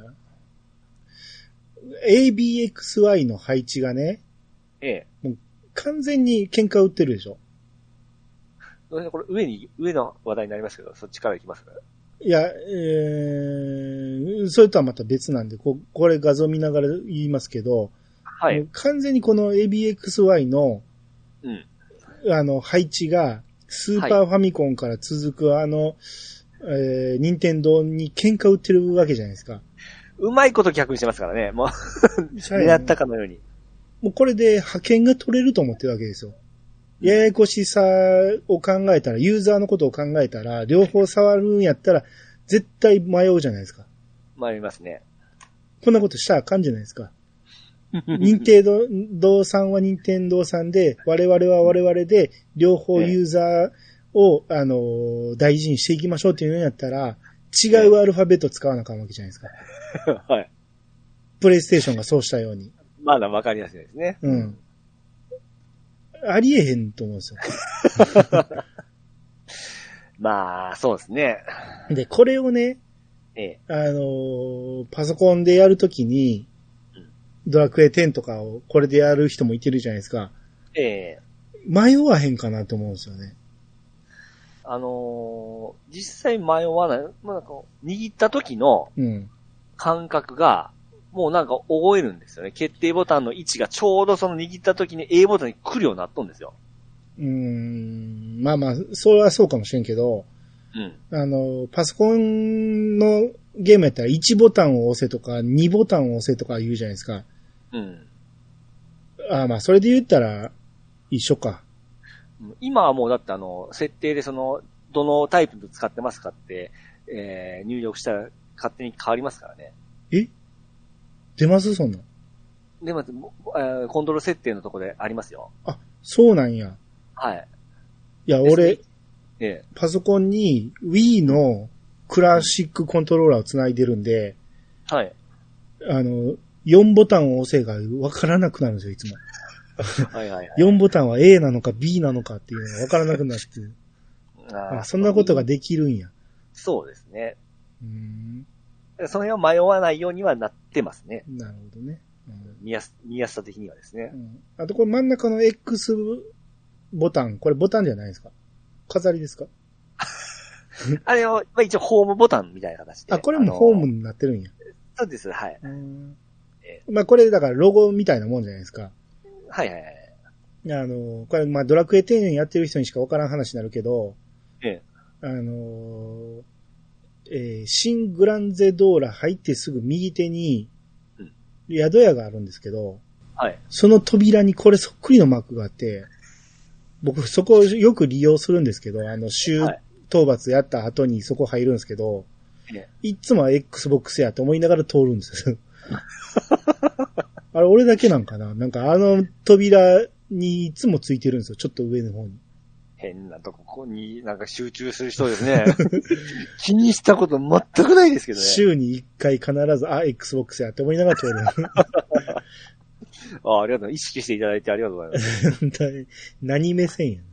エービーエックスワイ の配置がね、 ええ。 もう完全に喧嘩売ってるでしょ。 これ上に、上の話題になりますけど、そっちから行きますか？ いや、えー、それとはまた別なんで、ここれ画像見ながら言いますけど、 はい。 完全にこの エービーエックスワイ の、 うん。 あの、配置が、スーパーファミコンから続くあの、えー、任天堂に喧嘩売ってるわけじゃないですか。 うまいこと逆にしてますからね、もう、狙ったかのように。 もうこれで派遣が取れると思ってるわけですよ。ややこしさを考えたら、ユーザーのことを考えたら、両方触るんやったら、絶対迷うじゃないですか。 迷いますね。こんなことしたらあかんじゃないですか。任天堂さんは任天堂さんで、我々は我々で、両方ユーザーを、あの、大事にしていきましょうっていうんやったら、違うアルファベット使わなあかんわけじゃないですか。 はい。 プレイステーションがそうしたように。 まだわかりやすいですね。 うん。ありえへんと思うんですよ。 まあ、そうですね。 で、これをね、 ええ、 あのー、パソコンでやるときに、うん、ドラクエテンとかをこれでやる人もいてるじゃないですか。 ええ。 迷わへんかなと思うんですよね。 あのー、実際迷わない。まあ、なんか握った時の感覚が、もうなんか覚えるんですよね。決定ボタンの位置がちょうどその握った時に A ボタンに来るようになっとんですよ。 うーん。まあまあ、それはそうかもしれんけど、うん。あの、パソコンのゲームやったらいちボタンを押せとかにボタンを押せとか言うじゃないですか。うん。ああ、まあ、それで言ったら一緒か。 今はもうだってあの、設定でその、どのタイプで使ってますかって、えー、入力したら勝手に変わりますからね。 え？出ますそんな。 出ます。えー、コントロール設定のとこでありますよ。 あ、そうなんや。 はい。 いや、俺、ええ、 パソコンに Wii のクラシックコントローラーを繋いでるんで、 はい。 あの、よんボタンを押せがわからなくなるんですよ、いつも。はいはいはい。よんボタンは A なのか B なのかっていうのがわからなくなって。ああ、そんなことができるんや。 そうですね。うーん。その辺は迷わないようにはなってますね。 なるほどね。 うん、見やす、見やすさ的にはですね。 うん、あとこれ真ん中の X ボタン、これボタンじゃないですか？飾りですか？ あれは、まあ、一応ホームボタンみたいな形で。 あ、これもホームになってるんや。 そうです、はい。うんえー、まあこれだからロゴみたいなもんじゃないですか。 はいはいはい。 あの、これまあドラクエテンやってる人にしかわからん話になるけど、ええ、あの、えー、新グランゼドーラ入ってすぐ右手に、宿屋があるんですけど、はい。その扉にこれそっくりのマークがあって、僕そこをよく利用するんですけど、あの、週討伐やった後にそこ入るんですけど、はい、いつもは Xbox やと思いながら通るんですよ。あれ、俺だけなんかな？なんかあの扉にいつもついてるんですよ。ちょっと上の方に。 変なとこ、ここになんか集中する人ですね。気にしたこと全くないですけどね。 週にいっかい必ず、あ、Xbox やって思いながら通る。 あ、ありがとう。意識していただいてありがとうございます。 何目線やん。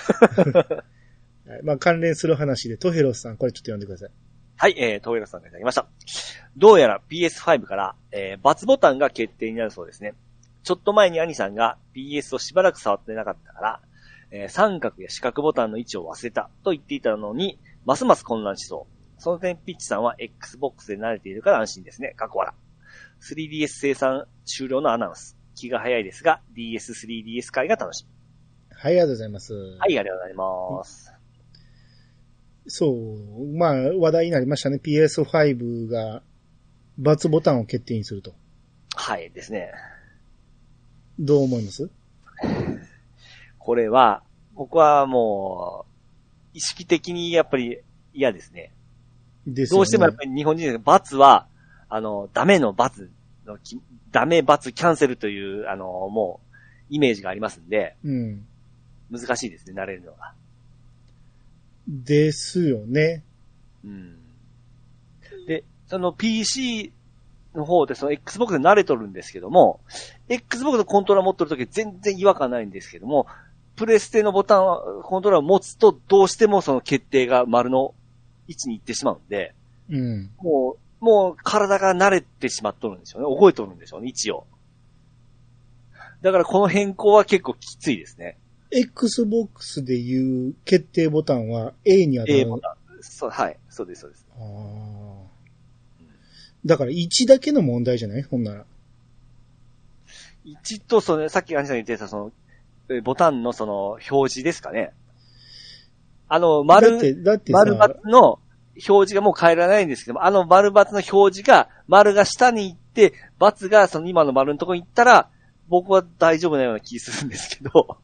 まあ関連する話で、トヘロスさん、これちょっと読んでください。 はい、えー、トヘロスさんがいただきました。どうやら ピーエスファイブ から、えー、×ボタンが決定になるそうですね。ちょっと前に兄さんが ピーエス をしばらく触ってなかったから、えー、三角や四角ボタンの位置を忘れたと言っていたのに、ますます混乱しそう。その点、ピッチさんは Xbox で慣れているから安心ですね。過去笑。スリーディーエス 生産終了のアナウンス。気が早いですが、ディーエススリーディーエス 回が楽しみ。 はい、ありがとうございます。 はい、ありがとうございます。 そう、まあ、話題になりましたね。ピーエスファイブ が、×ボタンを決定にすると。 はいですね。 どう思います？ これは、僕はもう、意識的にやっぱり嫌ですね。ですよね。どうしてもやっぱり日本人で×は、あの、ダメの×の、ダメ×キャンセルという、あの、もう、イメージがありますんで、うん、難しいですね、慣れるのが。 ですよね。 うん。で、 その ピーシー の方でその Xbox で慣れとるんですけども、Xbox のコントローラー持ってるとき全然違和感ないんですけども、プレステのボタンは、コントローラーを持つとどうしてもその決定が丸の位置に行ってしまうんで、 うん。 もう、もう体が慣れてしまっとるんでしょうね。覚えとるんでしょうね、一応。だからこの変更は結構きついですね。 Xbox でいう決定ボタンは A に当たる。 A ボタン。そう、はい。そうです、そうです。 ああ。だからいちだけの問題じゃないほんなら。 いちと、その、さっきアニさん言ってた、その、ボタンのその、表示ですかね。あの、丸、 だって、だってさ、 丸×の表示がもう変えられないんですけども、あの丸×の表示が、丸が下に行って、×がその今の丸のところに行ったら、僕は大丈夫なような気するんですけど。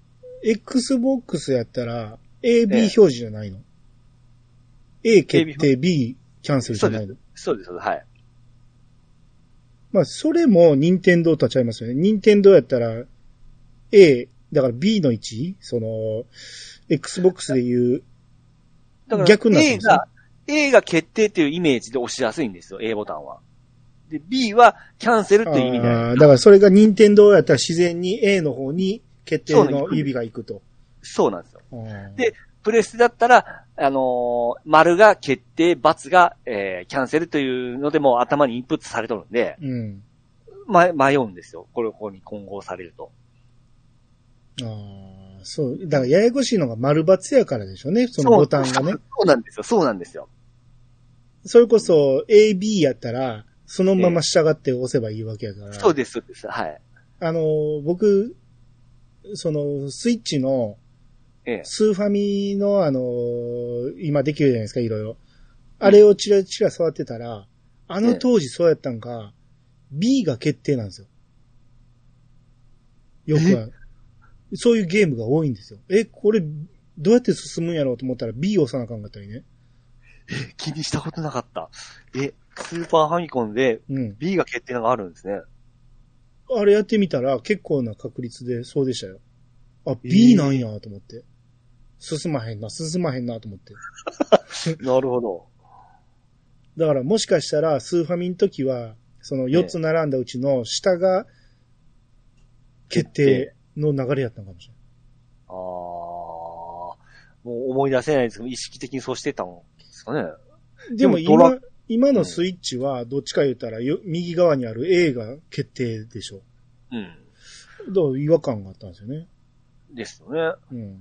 Xbox やったら、A、B 表示じゃないの、ええ、A 決定、B キャンセルじゃないの。 そうです、そうです、はい。 まあ、それも任天堂とはちゃいますよね。任天堂やったら、A、だから B の位置その、Xbox でいう、逆になってますね。 A が、A が決定っていうイメージで押しやすいんですよ、A ボタンは。で、B はキャンセルっていう意味で。 ああ、だからそれが任天堂やったら自然に A の方に決定の指が行くと。 そうなんですよ。で、プレステだったら、あのー、丸が決定、×が、えー、キャンセルというのでもう頭にインプットされとるんで、 うん。 ま、迷うんですよ。これをここに混合されると。 ああ、そう。だからややこしいのが丸×やからでしょうね、そのボタンがね。 そう、そうなんですよ。そうなんですよ。 それこそ A、B やったら、そのまま従って押せばいいわけやから。えー、 そうです、そうです。はい。 あの、僕、その、スイッチの、スーファミのあのー、今できるじゃないですか、いろいろ。あれをチラチラ触ってたら、あの当時そうやったんか、B が決定なんですよ。よくは。そういうゲームが多いんですよ。え、これ、どうやって進むんやろうと思ったら B を押さなあかんかったりね。 え、気にしたことなかった。え、スーパーファミコンで B が決定のがあるんですね。 うん、あれやってみたら結構な確率でそうでしたよ。あ、B なんやと思って。進まへんな、進まへんなと思って。 なるほど。 だからもしかしたらスーファミの時は、そのよっつ並んだうちの下が決定の流れやったのかもしれない。 ああ、もう思い出せないんですけど、意識的にそうしてたんですかね。 でも今、今のスイッチはどっちか言ったらよ右側にある A が決定でしょ。うん。だから違和感があったんですよね。 ですよね。うん。うん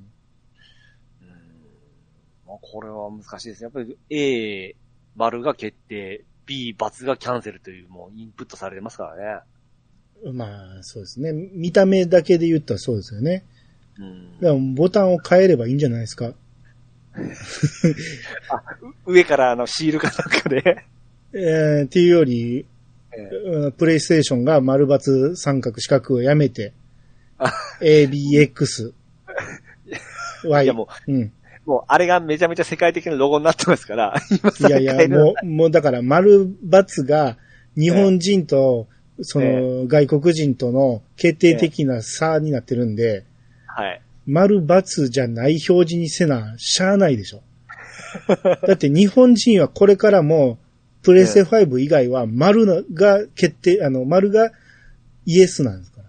まあ、これは難しいですね。やっぱり A、丸が決定、B、×がキャンセルというもうインプットされてますからね。まあ、そうですね。見た目だけで言ったらそうですよね。うん。だからボタンを変えればいいんじゃないですか。 あ、上からあのシールかなんかで。 えー、っていうより、えー、プレイステーションが丸×三角四角をやめて、エービーエックス、Y。 いやもう、うん。もう、あれがめちゃめちゃ世界的なロゴになってますから、 今いやいや、もう、もうだから、丸×が日本人と、その、外国人との決定的な差になってるんで、はい。丸×じゃない表示にせな、しゃあないでしょ。だって日本人はこれからも、プレステファイブ以外は丸が決定、あの、丸がイエスなんですから。×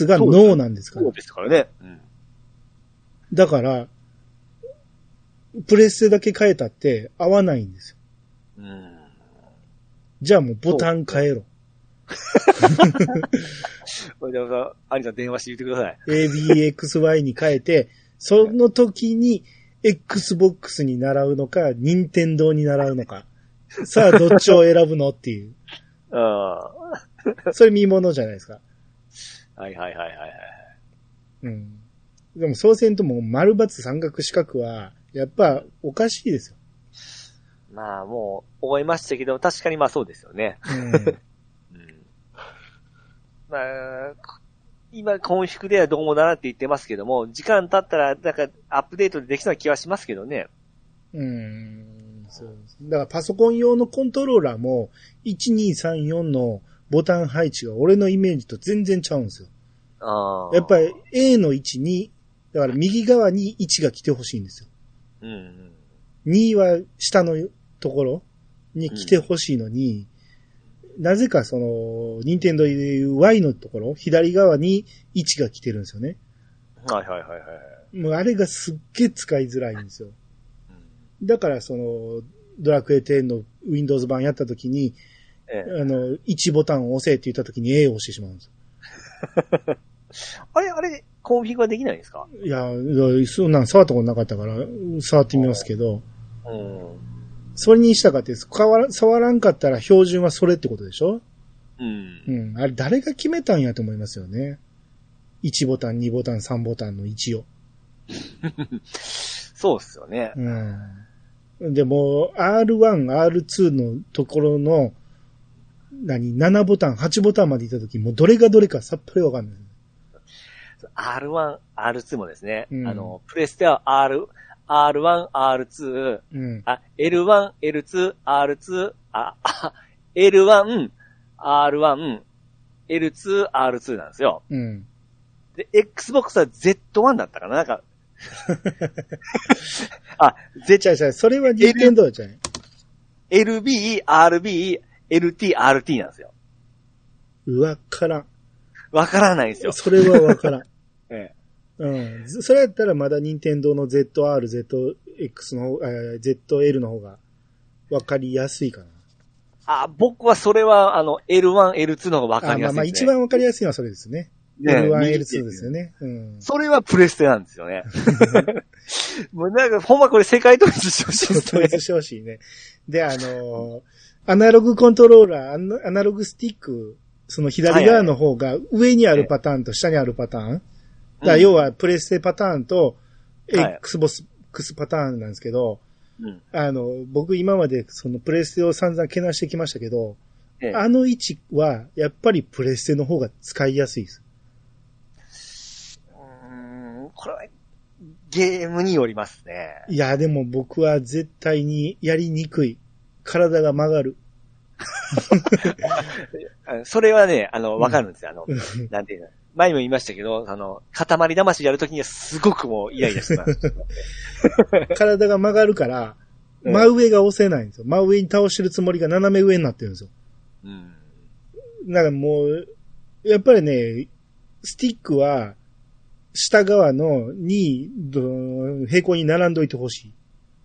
がノーなんですから。 そうですからね。うん、 だから、プレステだけ変えたって合わないんですよ。うん、じゃあもうボタン変えろ。 じゃあ、アニさん電話して言ってください。 エービーエックスワイ に変えて、その時に Xbox に習うのか、任天堂に習うのか。さあ、どっちを選ぶのっていう。ああ。それ見物じゃないですか。 はいはいはいはいはい。 うん。でも、そうせんとも丸×三角四角は、やっぱおかしいですよ。 まあ、もう、思いましたけど、確かにまあそうですよね。うん。うん、まあ、今、コンフィグではどうもならって言ってますけども、時間経ったら、なんか、アップデートでできそうな気はしますけどね。 うん。そうです。だからパソコン用のコントローラーも、いちにさんよんのボタン配置が俺のイメージと全然ちゃうんですよ。ああ。やっぱり A の位置に、だから右側にいちが来てほしいんですよ。うん、うん。には下のところに来てほしいのに、うん、なぜかその、任天堂でいう Y のところ、左側にいちが来てるんですよね。 はいはいはいはい。 もうあれがすっげえ使いづらいんですよ。うん、だからその、ドラクエテンの Windows 版やった時に、ええ、あの、いちボタンを押せって言った時に A を押してしまうんですよ。あれ、あれ、コンフィグはできないんですか？ いや、そんなん触ったことなかったから、触ってみますけど、うん、それにしたかって、触らんかったら標準はそれってことでしょ？うん。うん。あれ誰が決めたんやと思いますよね。いちボタン、にボタン、さんボタンのいちを。 そうっすよね。 うん。でも、アールワン、アールツー のところの、何、ななボタン、はちボタンまでいったとき、もうどれがどれかさっぱりわかんない。 アールワン、アールツー もですね、うん、あの、プレステは R、アールワン、アールツー、うん、あ、エルワン、エルツー、アールツー、あ、エルワン、アールワン、エルツー、アールツー なんですよ。うん。で、Xbox は ゼットワン だったかななんか。 あ、Z、ちゃいちゃい、それは任天堂じゃん。 エルビー、アールビー、エルティー、アールティー なんですよ。 わからん。 わからないんですよ。 それはわからん。ええ。うん。それやったらまだ任天堂の ゼットアール、ゼットエックス の方、ゼットエル の方がわかりやすいかな。 あ、僕はそれは、あの、エルワン、エルツー の方がわかりやすいですね。あ、まあまあ一番わかりやすいのはそれですね。ね、エルワン、エルツー ですよね。うん。 それはプレステなんですよね。もうなんか、ほんまこれ世界統一してほしいですね。 統一してほしいね。で、あのー、アナログコントローラー、アナログスティック、その左側の方が上にあるパターンと下にあるパターン。だから要はプレステパターンと Xbox パターンなんですけど、うん、あの、僕今までそのプレステを散々けなしてきましたけど、ええ、あの位置はやっぱりプレステの方が使いやすいです。 うーん、これはゲームによりますね。 いや、でも僕は絶対にやりにくい。体が曲がる。 それはね、あの、わかるんですよ。あの、なんていうの。前にも言いましたけど、あの、塊魂やるときにはすごくもうイライラしてます。 体が曲がるから、真上が押せないんですよ。真上に倒してるつもりが斜め上になってるんですよ。うん。だからもう、やっぱりね、スティックは、下側のに、平行に並んどいてほしい。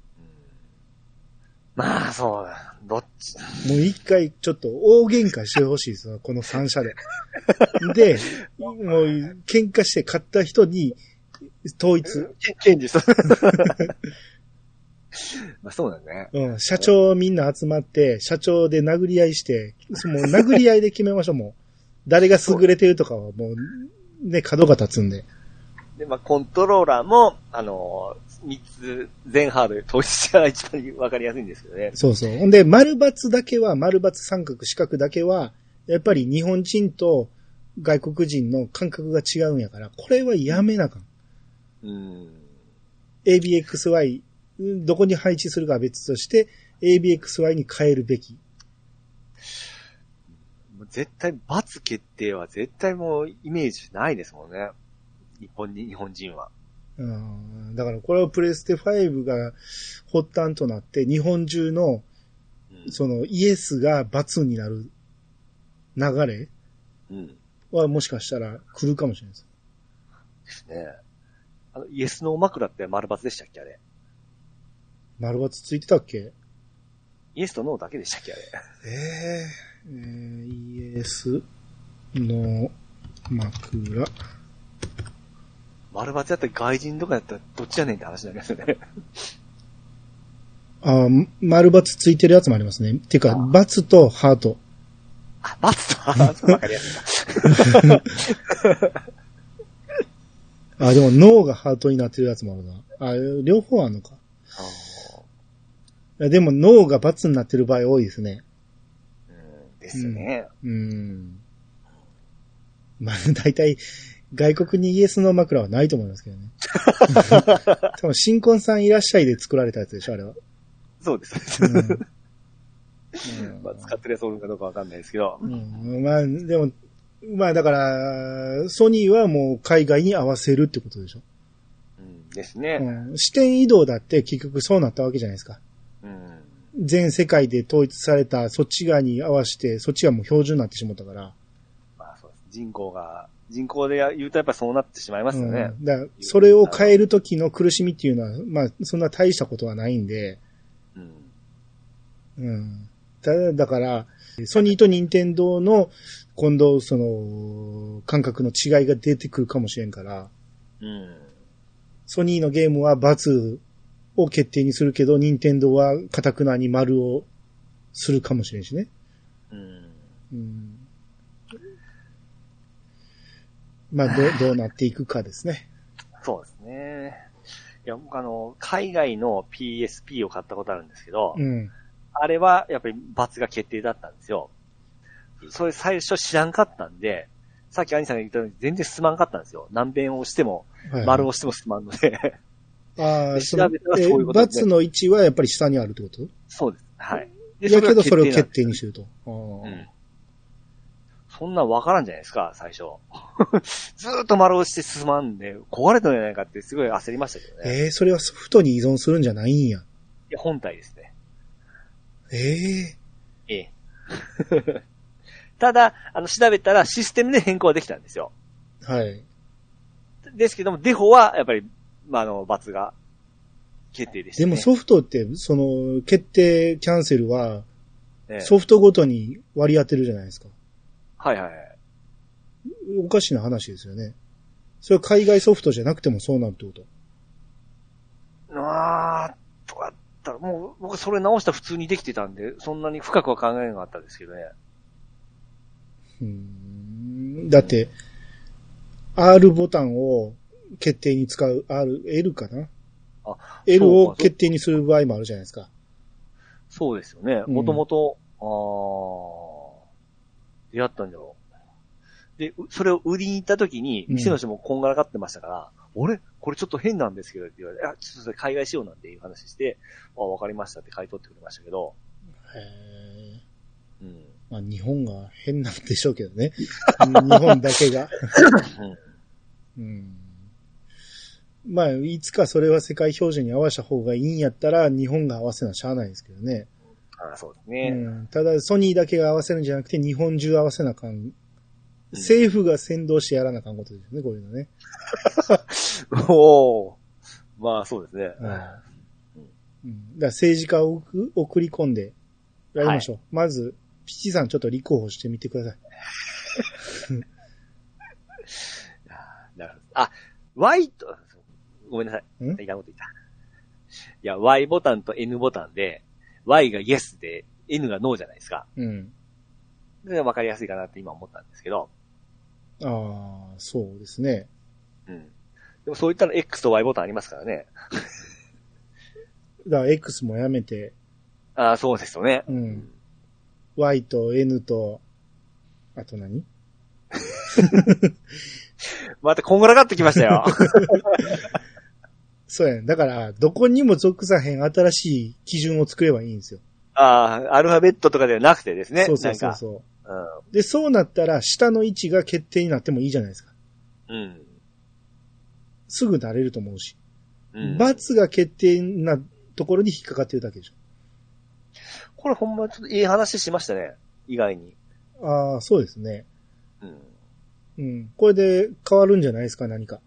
まあ、そうだ。どっちもう一回ちょっと大喧嘩してほしいですよ、この三者で。で、もう喧嘩して勝った人に統一。 チェンジする。まあそうだね。 うん。社長みんな集まって、社長で殴り合いして、もう殴り合いで決めましょう、もう。誰が優れてるとかはもう、ね、角が立つんで。 で、まあコントローラーも、あのー、三つ、全ハードで統一したら一番わかりやすいんですけどね。 そうそう。ほんで、丸×だけは、丸×三角四角だけは、やっぱり日本人と外国人の感覚が違うんやから、これはやめなあかん。うん。エービーエックスワイ、どこに配置するかは別として、エービーエックスワイ に変えるべき。 絶対、×決定は絶対もうイメージないですもんね。日本に、日本人は。 うん、だからこれはプレステファイブが発端となって日本中の、うん、そのイエスが×になる流れはもしかしたら来るかもしれないです。 ですね。あの、イエスの枕って丸×でしたっけあれ。 丸×ついてたっけ？ イエスとノーだけでしたっけあれ。 えー、えー、イエスの枕。 丸×やったら外人とかやったらどっちやねんって話になりますよね。 ああ、丸×ついてるやつもありますね。てか、×とハート。 あ、×とハートわかりやすいな。 あ、でも脳がハートになってるやつもあるな。あ、両方あるのか。でも脳が×になってる場合多いですね。 うんですね。うん。うん、 まあ、大体、外国にイエスの枕はないと思いますけどね。多分、新婚さんいらっしゃいで作られたやつでしょ、あれは。 そうです。うんうんまあ、使ってるやつおるかどうかわかんないですけど。 うん、まあ、でも、まあだから、ソニーはもう海外に合わせるってことでしょ。 うん、ですね、 うん。視点移動だって結局そうなったわけじゃないですか。うん、 全世界で統一されたそっち側に合わせて、そっちがもう標準になってしまったから。 まあそうです。人口が、人口で言うとやっぱそうなってしまいますよね。 うん、だからそれを変える時の苦しみっていうのは、まあそんな大したことはないんで。うん。うん。ただ、だから、ソニーと任天堂の今度その感覚の違いが出てくるかもしれんから。うん。ソニーのゲームは×を決定にするけど、任天堂は堅くなに丸をするかもしれんしね。うん。うん、まあ、ど、どうなっていくかですね。 そうですね。いや、僕あの、海外の ピーエスピー を買ったことあるんですけど、うん、あれはやっぱり×が決定だったんですよ。それ最初知らんかったんで、さっき兄さんが言ったように全然進まんかったんですよ。何遍押しても、はい、丸押しても進まんので。ああ、調べたらそういうことで。×の位置はやっぱり下にあるってこと？ そうです。はい。 で、やけどそれを決定にすると。あ、うん、 そんなんわからんじゃないですか、最初。ずーっと丸押して進まんで、壊れたんじゃないかってすごい焦りましたけどね。 ええー、それはソフトに依存するんじゃないんや。いや、本体ですね。 ええー。 ええ。ただ、あの、調べたらシステムで変更はできたんですよ。はい。ですけども、デフォは、やっぱり、まあ、あの、×が決定でした、ね。 でもソフトって、その、決定キャンセルは、ソフトごとに割り当てるじゃないですか。 はいはいはい。 おかしな話ですよね。それは海外ソフトじゃなくてもそうなるってこと？ あー、どうやったら、もう、僕それ直したら普通にできてたんで、そんなに深くは考えなかったですけどね。 うーん、だって、R ボタンを決定に使う、R、L かな？あ、L を決定にする場合もあるじゃないですか。 そうですよね。もともと、あー、出会ったんだろう。で、それを売りに行った時に、店の人もこんがらがってましたから、うん、俺これちょっと変なんですけどって言われて、あ、ちょっとそれ海外仕様なんでいう話して、あ、わかりましたって買い取ってくれましたけど。へー。うん。まあ日本が変なんでしょうけどね。日本だけが。うん。うん。まあ、いつかそれは世界標準に合わせた方がいいんやったら、日本が合わせなしゃあないですけどね。 ああ、そうですね。 うん。ただ、ソニーだけが合わせるんじゃなくて、日本中合わせなあかん。政府が先導してやらなあかんことですね、こういうのね。 おー。まあ、そうですね。うん。うん、だから政治家を送り込んでやりましょう。はい、まず、ピチさんちょっと立候補してみてください。 なるほど。あ、Y と、ごめんなさい。いらんこと言った。いや、Y ボタンと N ボタンで、Y が Yes で、N が No じゃないですか。うん。で、わかりやすいかなって今思ったんですけど。 ああ、そうですね。 うん。でもそういったら X と Y ボタンありますからね。 だから X もやめて。 ああ、そうですよね。うん。 Y と N と、あと何またこんがらがってきましたよ。 そうやね。だから、どこにも属さへん新しい基準を作ればいいんですよ。 ああ、アルファベットとかではなくてですね。 そうそうそうそう、うん。で、そうなったら、下の位置が決定になってもいいじゃないですか。うん。すぐなれると思うし。うん。×が決定なところに引っかかってるだけでしょ。 これほんまちょっといい話しましたね。意外に。 ああ、そうですね。うん。うん。これで変わるんじゃないですか、何か。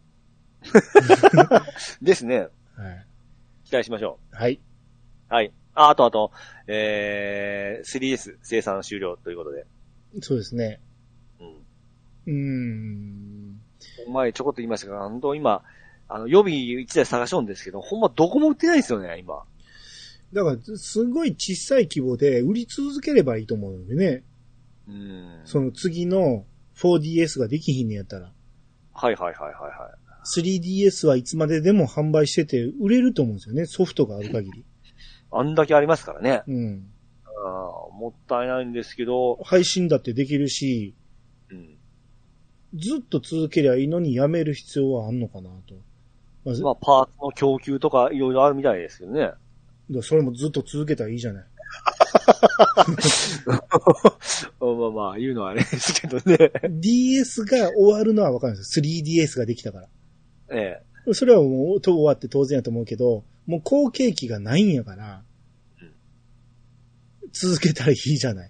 ですね。はい。期待しましょう。はい。 はい。あ、あとあと、えー、スリーエス 生産終了ということで。 そうですね。うん。うーん。 前ちょこっと言いましたが、本当今、あの、予備いちだい探しようんですけど、ほんまどこも売ってないですよね、今。 だから、すごい小さい規模で売り続ければいいと思うんでね。うん。その次の フォーディーエス ができひんねやったら。 はいはいはいはいはい。 スリーディーエス はいつまででも販売してて売れると思うんですよね、ソフトがある限り。 あんだけありますからね。うん。あ、もったいないんですけど。 配信だってできるし、うん、ずっと続けりゃいいのにやめる必要はあんのかなと。 まず、まあ、パーツの供給とかいろいろあるみたいですけどね。 だそれもずっと続けたらいいじゃない。 まあまあ、言うのはあれですけどね。 ディーエス が終わるのはわかるんですよ。スリーディーエス ができたから。ええ。それはもう終わって当然やと思うけど、もう後継機がないんやから、 続けたらいいじゃない。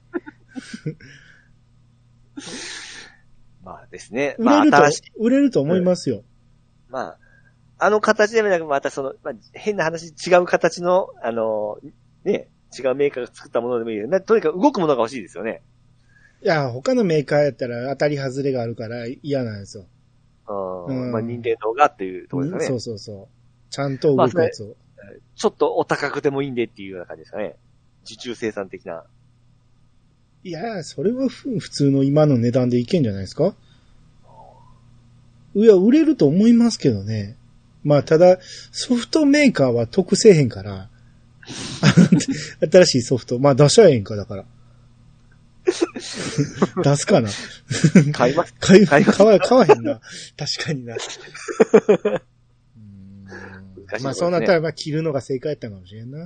まあですね。 売れると、 まあ、新しい売れると思いますよ。うん、 まあ、あの形でもなく、またその、まあ、変な話、違う形の、あの、ね、違うメーカーが作ったものでもいいよね。とにかく動くものが欲しいですよね。 いや、他のメーカーやったら当たり外れがあるから嫌なんですよ。 うん。まあ、任天堂がっていうところですかね。 そうそうそう。ちゃんと動くやつを。 まあ、ちょっとお高くてもいいんでっていうような感じですかね。受注生産的な。 いや、それは普通の今の値段でいけんじゃないですか？いや、売れると思いますけどね。まあ、ただ、ソフトメーカーは得せえへんから、新しいソフト、まあ出しゃえへんか、だから。出すかな買います買い、買い、買わ、買わへんな。確かにな。うん、まあ、そうなったら、まあ、切るのが正解やったかもしれんな。はい、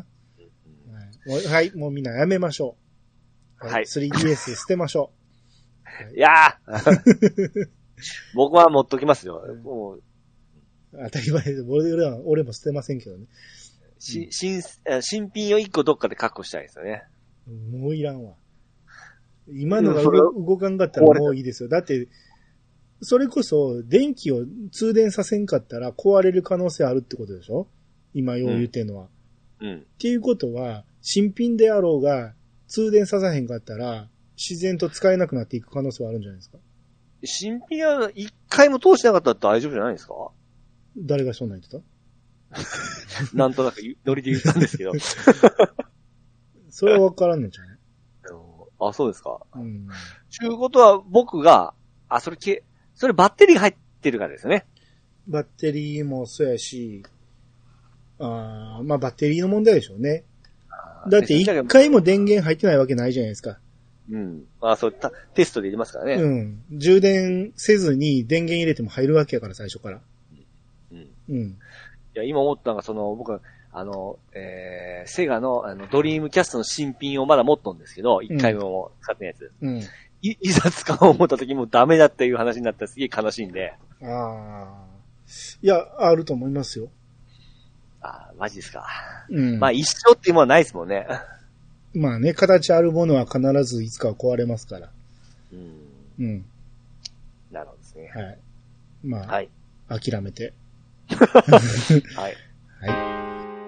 もう、はい、もうみんなやめましょう。はい。はい、スリーディーエス 捨てましょう。はい、いやー僕は持っときますよ。もう当たり前で、俺は、俺も捨てませんけどね。 し、新、新品を一個どっかで確保したいですよね。 もういらんわ。今のが動かんかったらもういいですよ。だって、それこそ電気を通電させんかったら壊れる可能性あるってことでしょ？今よう言ってんのは。 うん。うん、 っていうことは、新品であろうが通電させへんかったら自然と使えなくなっていく可能性はあるんじゃないですか？ 新品は一回も通しなかったら大丈夫じゃないですか？ 誰がそんなん言ってたなんとなくノリで言ったんですけど。 それはわからんのじゃない？ あ、そうですか。 うん。 ちゅうことは僕が、あ、それけ、それバッテリーが入ってるからですよね。 バッテリーもそうやし、あまあバッテリーの問題でしょうね。だって一回も電源入ってないわけないじゃないですか。 うん。あ、そう、テストで入れますからね。 うん。充電せずに電源入れても入るわけやから最初から。 うん。 うん。 いや、今思ったのが、その、僕は、あの、えー、セガの、あの、ドリームキャストの新品をまだ持っとんですけど、一回も使ってないやつ。 うん。 い、いざ使おう思った時もダメだっていう話になったらすげえ悲しいんで。 ああ。いや、あると思いますよ。 ああ、マジですか。 うん。 まあ一生っていうものはないですもんね。 まあね、形あるものは必ずいつかは壊れますから。 うん。 うん。 なるほどですね。 はい。まあ、 はい。 諦めて。 はい。 はい。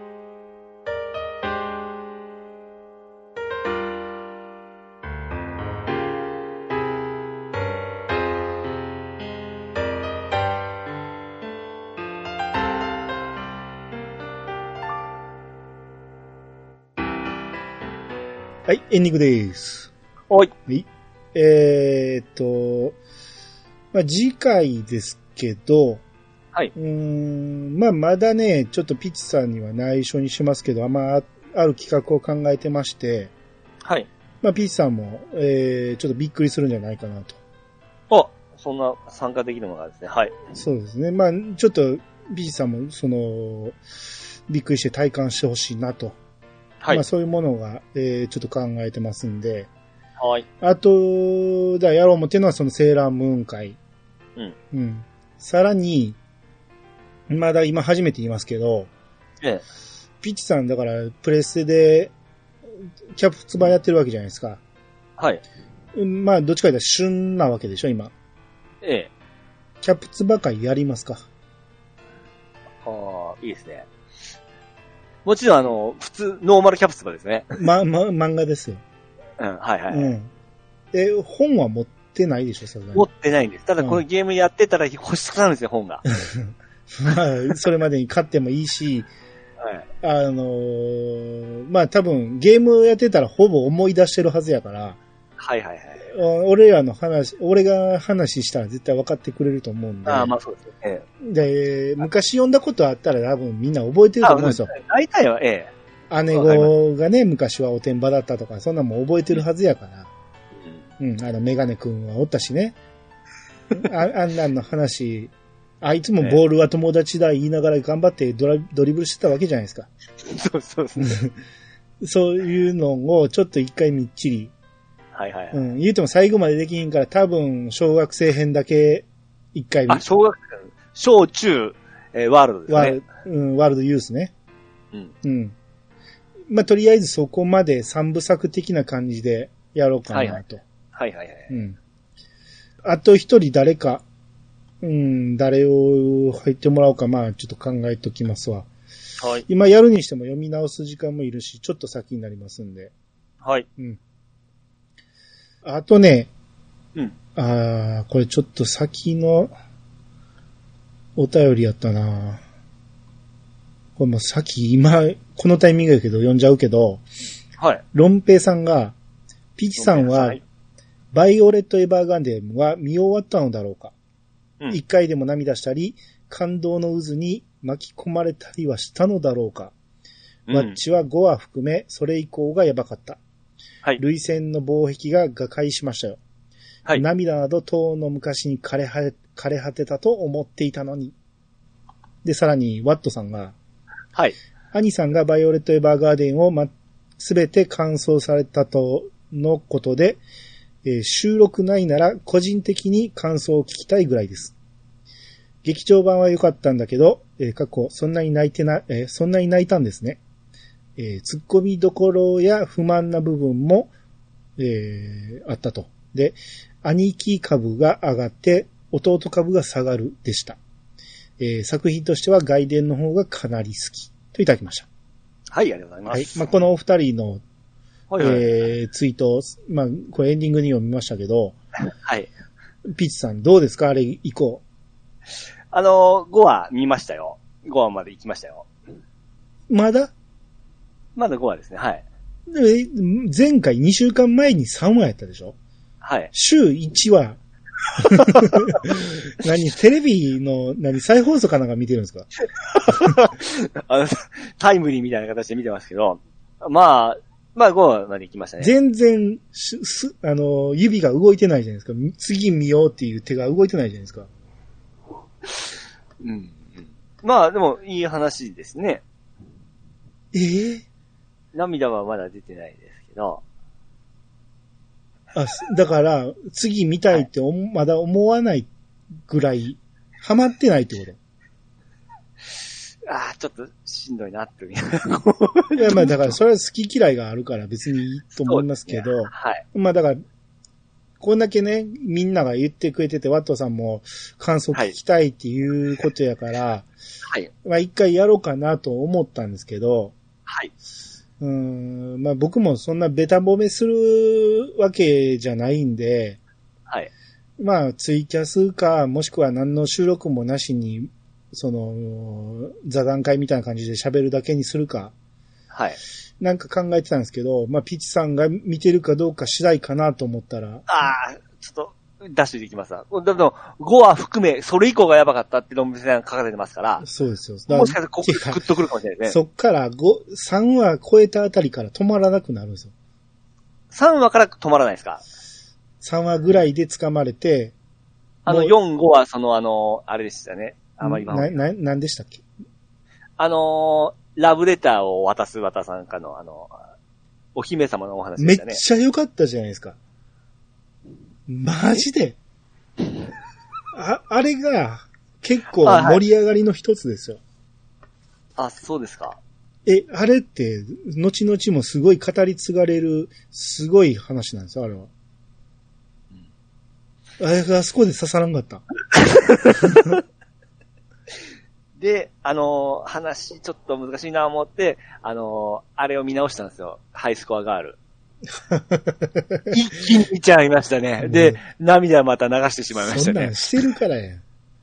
はい、エンディングです。 はい。 はい。えー、っと、まあ、次回ですけど、 はい。 うーん、まあ、まだね、ちょっとピッチさんには内緒にしますけど、あまあ、ある企画を考えてまして、 はい。 まあ、ピッチさんも、えー、ちょっとびっくりするんじゃないかなと。 あ、そんな参加できるものがですね。はい。 そうですね。まあ、ちょっと、ピッチさんも、その、びっくりして体感してほしいなと。はい。まあ、そういうものが、えー、ちょっと考えてますんで。 はい。 あと、だやろう思ってるのはそのセーラームーン会。 うん。 うん。さらに、まだ今初めて言いますけど、 ええ。 ピッチさんだからプレステでキャプツバやってるわけじゃないですか。 はい。 まあどっちかというと旬なわけでしょ今。 ええ。 キャプツバ会やりますか？ ああ、いいですね。もちろんあの、普通、ノーマルキャプツバですね。 ま、ま、漫画ですよ。 うん、はいはい。 うん。え、本は持ってないでしょさすがに。 持ってないんです。ただこのゲームやってたら欲しくなるんですよ、本が。 まあ、それまでに買ってもいいし、 はい、 あのー、まあ多分ゲームやってたらほぼ思い出してるはずやから、 はいはいはい。 俺らの話、俺が話したら絶対分かってくれると思うんで。 ああ、まあそうですね。ええ、で、昔読んだことあったら多分みんな覚えてると思うんですよ。 大体は、ええ。姉子がね、昔はおてんばだったとか、そんなもん覚えてるはずやから。うん、うん、あの、メガネくんはおったしね。あ, あんなんの話、あいつもボールは友達だ言いながら頑張ってドラドリブルしてたわけじゃないですか。 そうそうそう。 そういうのをちょっと一回みっちり。 はいはいはい。 うん。言うても最後までできひんから多分小学生編だけ一回見。 あ、小学生、小中、えー、ワールドですね。 ワールド、うん、ワールドユースね。 うん。 うん。 まあ、とりあえずそこまで三部作的な感じでやろうかなと。 はいはい、はいはいはい。 うん。あと一人誰か、うん、誰を入ってもらおうか、まあ、ちょっと考えときますわ。 はい。 今やるにしても読み直す時間もいるし、ちょっと先になりますんで。 はい。 うん。あとね、 うん。 あー、これちょっと先のお便りやったな。これもう先、今、このタイミングやけど読んじゃうけど、 はい。 ロンペイさんが、ピチさんは、バイオレット・エヴァーガンデンは見終わったのだろうか。うん、一回でも涙したり、感動の渦に巻き込まれたりはしたのだろうか。うん、ワッチはごわ含め、それ以降がやばかった。はい。涙腺の防壁が瓦解しましたよ。はい。涙など遠の昔に枯れは、枯れ果てたと思っていたのに。で、さらに、ワットさんが、はい。兄さんがバイオレット・エヴァーガーデンをま、すべて完走されたとのことで、えー、収録ないなら個人的に感想を聞きたいぐらいです。劇場版は良かったんだけど、えー、過去そんなに泣いてな、えー、そんなに泣いたんですね。えー、突っ込みどころや不満な部分も、えー、あったと。で、兄貴株が上がって弟株が下がるでした。えー、作品としては外伝の方がかなり好きといただきました。 はい、ありがとうございます。はい。 まあ、このお二人のはいはい、 えー、ツイート、まあ、これエンディングに読みましたけど、 はい。 ピッチさんどうですかあれ以降。 あのー、ごわ見ましたよ。ごわまで行きましたよ。 まだまだごわですね、はい。 で前回にしゅうかんまえにさんわやったでしょはい。 週いちわ。何テレビの、何再放送かなんか見てるんですかあの、タイムリーみたいな形で見てますけど、まあ、まあごわまで行きましたね。 全然、す、あの、指が動いてないじゃないですか。次見ようっていう手が動いてないじゃないですか。 うん。まあでも、いい話ですね。 えー、 涙はまだ出てないですけど。 あ、だから、次見たいってお、はい、まだ思わないぐらい、ハマってないってことああ、ちょっとしんどいなって。 いや、まあだから、それは好き嫌いがあるから別にいいと思いますけど、ね、はい。まあだから、こんだけね、みんなが言ってくれてて、ワットさんも感想聞きたいっていうことやから、はい。まあ一回やろうかなと思ったんですけど、はい。うーん、まあ僕もそんなベタ褒めするわけじゃないんで、はい。まあツイキャスか、もしくは何の収録もなしに、その、座談会みたいな感じで喋るだけにするか。はい。なんか考えてたんですけど、まあ、ピッチさんが見てるかどうか次第かなと思ったら。 ああ、ちょっと、ダッシュでいきますわ。でも、ごわ含め、それ以降がやばかったって論文さん書かれてますから。 そうですよ。 もしかしてここグッとくるかもしれないですね。 そっからご、さんわ超えたあたりから止まらなくなるんですよ。 さんわから止まらないですか ? さん 話ぐらいで掴まれて。 あの、よん、ごはその、あの、あれでしたね。あまりな、な、なんでしたっけあのー、ラブレターを渡す渡さんかの、あの、お姫様のお話でしたね。 めっちゃ良かったじゃないですか。マジで。あ、あれが、結構盛り上がりの一つですよ。 あ、はい、あ、そうですか。 え、あれって、後々もすごい語り継がれる、すごい話なんですよ、あれは。うん、あれがあそこで刺さらんかった。 で、あのー、話ちょっと難しいなと思って、あのー、あれを見直したんですよ。ハイスコアガール。一気に見ちゃいましたね。うん、で、涙また流してしまいましたね。 そんなんしてるからや。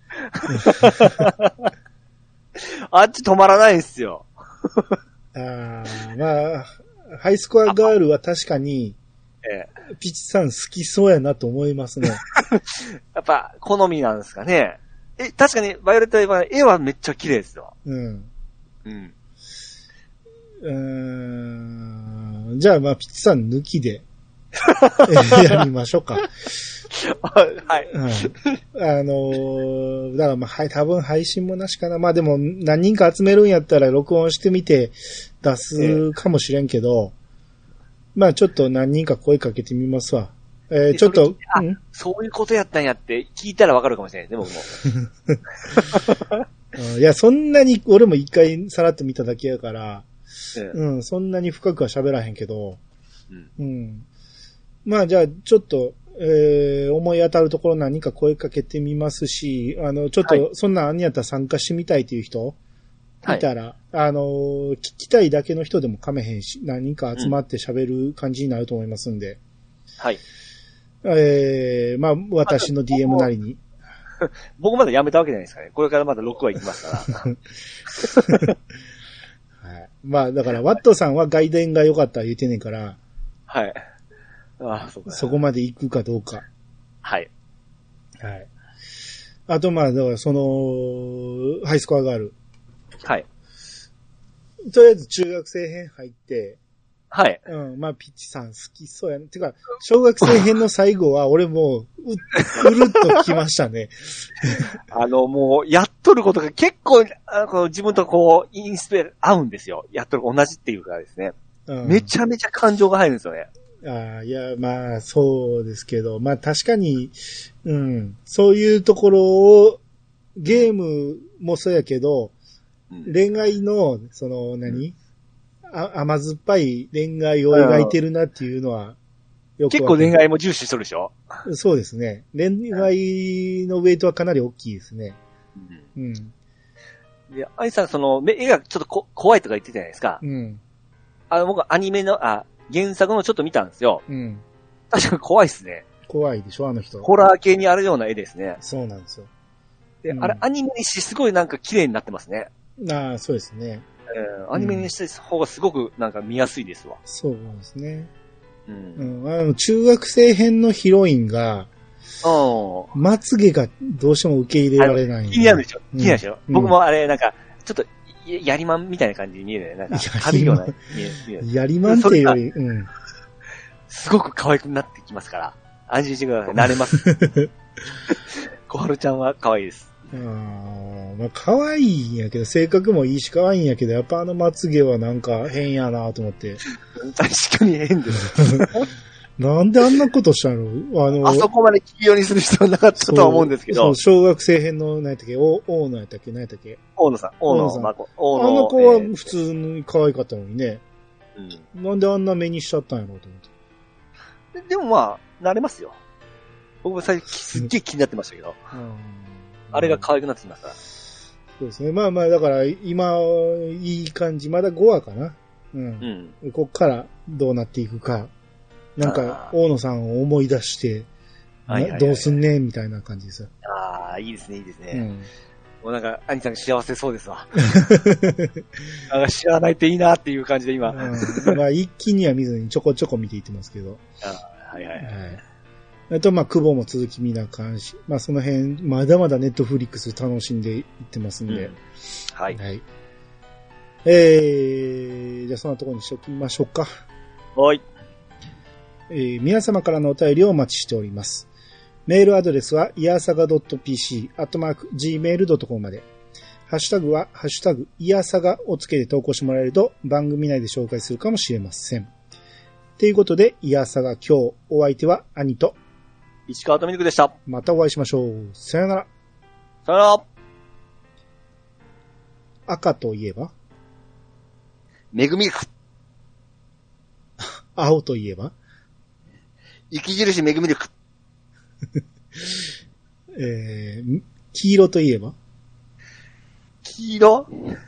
あっち止まらないんですよ。 ああ、まあ、ハイスコアガールは確かに、ええ、ピチさん好きそうやなと思いますね。 やっぱ、好みなんですかね。え、確かに、バイオレット・エヴァー、絵はめっちゃ綺麗ですよ。うん。うん。 うーん。じゃあ、まあ、ピッチさん抜きで、やりましょうか。 はい。はい。 あのー、だからまあ、はい、多分配信もなしかな。まあでも、何人か集めるんやったら録音してみて出すかもしれんけど、えー、まあちょっと何人か声かけてみますわ。えー、ちょっと、 あ、うん、そういうことやったんやって聞いたらわかるかもしれないですね、僕も。 いや、そんなに俺も一回さらっと見ただけやから、 うん、そんなに深くは喋らへんけど、 うん。 うん。まあじゃあ、ちょっと、えー、思い当たるところ何か声かけてみますし、あの、ちょっと、そんなあんやったら参加してみたいっていう人、はい、いたら、あの、聞きたいだけの人でもかめへんし、何人か集まって喋る感じになると思いますんで。 はい。 えー、まあ、私の ディーエム なりに。 僕まだやめたわけじゃないですかね。これからまだろくわ行きますから。 はい。まあ、だから、ワットさんは外伝が良かった言うてんねんから。 はい。ああ、そうか。 そこまで行くかどうか。 はい。 はい。あと、まあ、だから、その、ハイスコアがある。 はい。 とりあえず中学生編入って、 はい。 うん。まあ、ピッチさん好きそうやね。てか、小学生編の最後は、俺もう、う、うるっときましたね。 あの、もう、やっとることが結構、あの自分とこう、インスペル合うんですよ。やっとる同じっていうかですね。うん、めちゃめちゃ感情が入るんですよね。 ああ、いや、まあ、そうですけど、まあ確かに、うん、そういうところを、ゲームもそうやけど、うん、恋愛の、その何、うん、あ、甘酸っぱい恋愛を描いてるなっていうのは、 よく結構恋愛も重視しとるでしょ？ そうですね。恋愛のウェイトはかなり大きいですね。うん。うん、 で、アイさん、その、絵がちょっとこ怖いとか言ってたじゃないですか。 うん。 あの、僕アニメの、あ、原作のちょっと見たんですよ。 うん。 確かに怖いっすね。 怖いでしょ、あの人。 ホラー系にあるような絵ですね。 そうなんですよ。 で、うん、あれ、アニメにしてすごいなんか綺麗になってますね。 ああ、そうですね。 えー、アニメにした方がすごくなんか見やすいですわ。 そうですね。 うん。 うん、あの中学生編のヒロインが、まつげがどうしても受け入れられない、 ね。気になるでしょ、気になるでしょ、うん、僕もあれ、なんか、ちょっと、やりまんみたいな感じに見えるね。なんか、軽いような、見える。 やりまんっていうより、うん。 すごく可愛くなってきますから。安心してください。慣れます。小春ちゃんは可愛いです。 あまあ、可愛いんやけど、性格もいいし可愛いんやけど、やっぱあのまつげはなんか変やなと思って。 確かに変です。 なんであんなことしたの？あの、 あそこまで黄色にする必要なかったとは思うんですけど。 そう、小学生編の何やったっけ、大野やったっけ、何やったっけ。 大野さん、大野さん。大野あの子は普通に可愛かったのにね。うん、なんであんな目にしちゃったんやろうと思って。 で, でもまあ、慣れますよ。僕も最近すっげえ気になってましたけど。うん、あれが可愛くなってきました。 そうですね。まあまあ、だから今、いい感じ。まだごわかな。うん。うん、こっからどうなっていくか。なんか、大野さんを思い出して、どうすんねんみたいな感じですよ。 ああ、いいですね、いいですね。うん、もうなんか、兄さんが幸せそうですわ。なんか知らないっていいなっていう感じで今。 うん、まあ、一気には見ずにちょこちょこ見ていってますけど。 あはいはいはい。はいあと、まあ、久保も続き見な感じ。まあ、その辺、まだまだネットフリックス楽しんでいってますんで。うん、 はい。はい。 えー、じゃあそんなところにしておきましょうか。 はい。 えー、皆様からのお便りをお待ちしております。メールアドレスは、いやさが .pc、アットマーク、ジーメールドットコム まで。ハッシュタグは、ハッシュタグ、いやさがをつけて投稿してもらえると、番組内で紹介するかもしれません。ということで、いやさが今日、お相手は、兄と、 石川とみるくでした。 またお会いしましょう。さよなら。 さよなら。 赤といえばめぐみるく。 青といえば雪印めぐみるく。 えー、黄色といえば黄色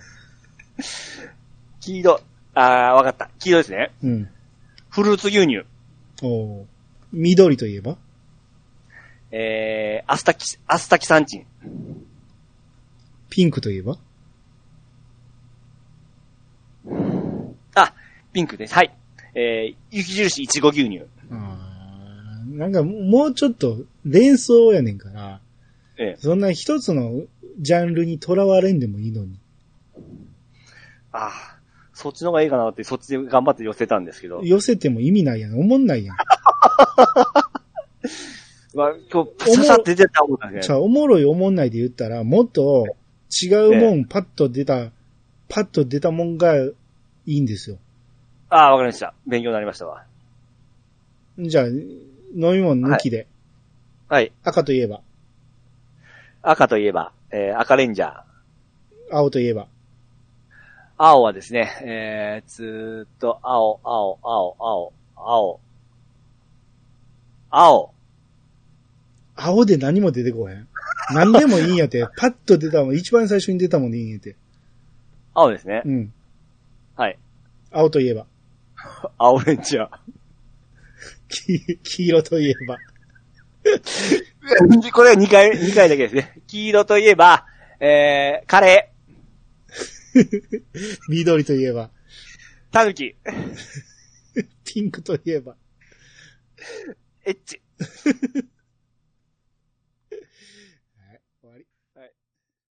黄色。あー、わかった。黄色ですね。 うん。 フルーツ牛乳。 おー。緑といえばえー、アスタキ、アスタキサンチン。 ピンクといえばあ、ピンクです。はい。えー、雪印いちご牛乳。 あー、なんかもうちょっと連想やねんから、ええ、そんな一つのジャンルにとらわれんでもいいのに。 ああ、そっちの方がいいかなって、そっちで頑張って寄せたんですけど。 寄せても意味ないやん。おもんないやん。 まあ、今日、ささって出てたもんだね。 じゃあ、おもろいおもんないで言ったら、もっと違うもん、パッと出た、パッと出たもんがいいんですよ。 ああ、わかりました。勉強になりましたわ。 じゃあ、飲み物抜きで。 はい。はい、 赤といえば赤といえば、えー、赤レンジャー。 青といえば青はですね、えー、ずーっと、青、青、青、青、青、青。 青で何も出てこへん。何でもいいんやて。パッと出たもん、一番最初に出たもんでいいんやて。 青ですね。 うん。 はい。 青といえば。 青レンジャー。 黄、黄色といえば。 これはにかい、にかいだけですね。黄色といえば、えー、カレー。緑といえば。 タヌキ。 ピンクといえば。 エッチ。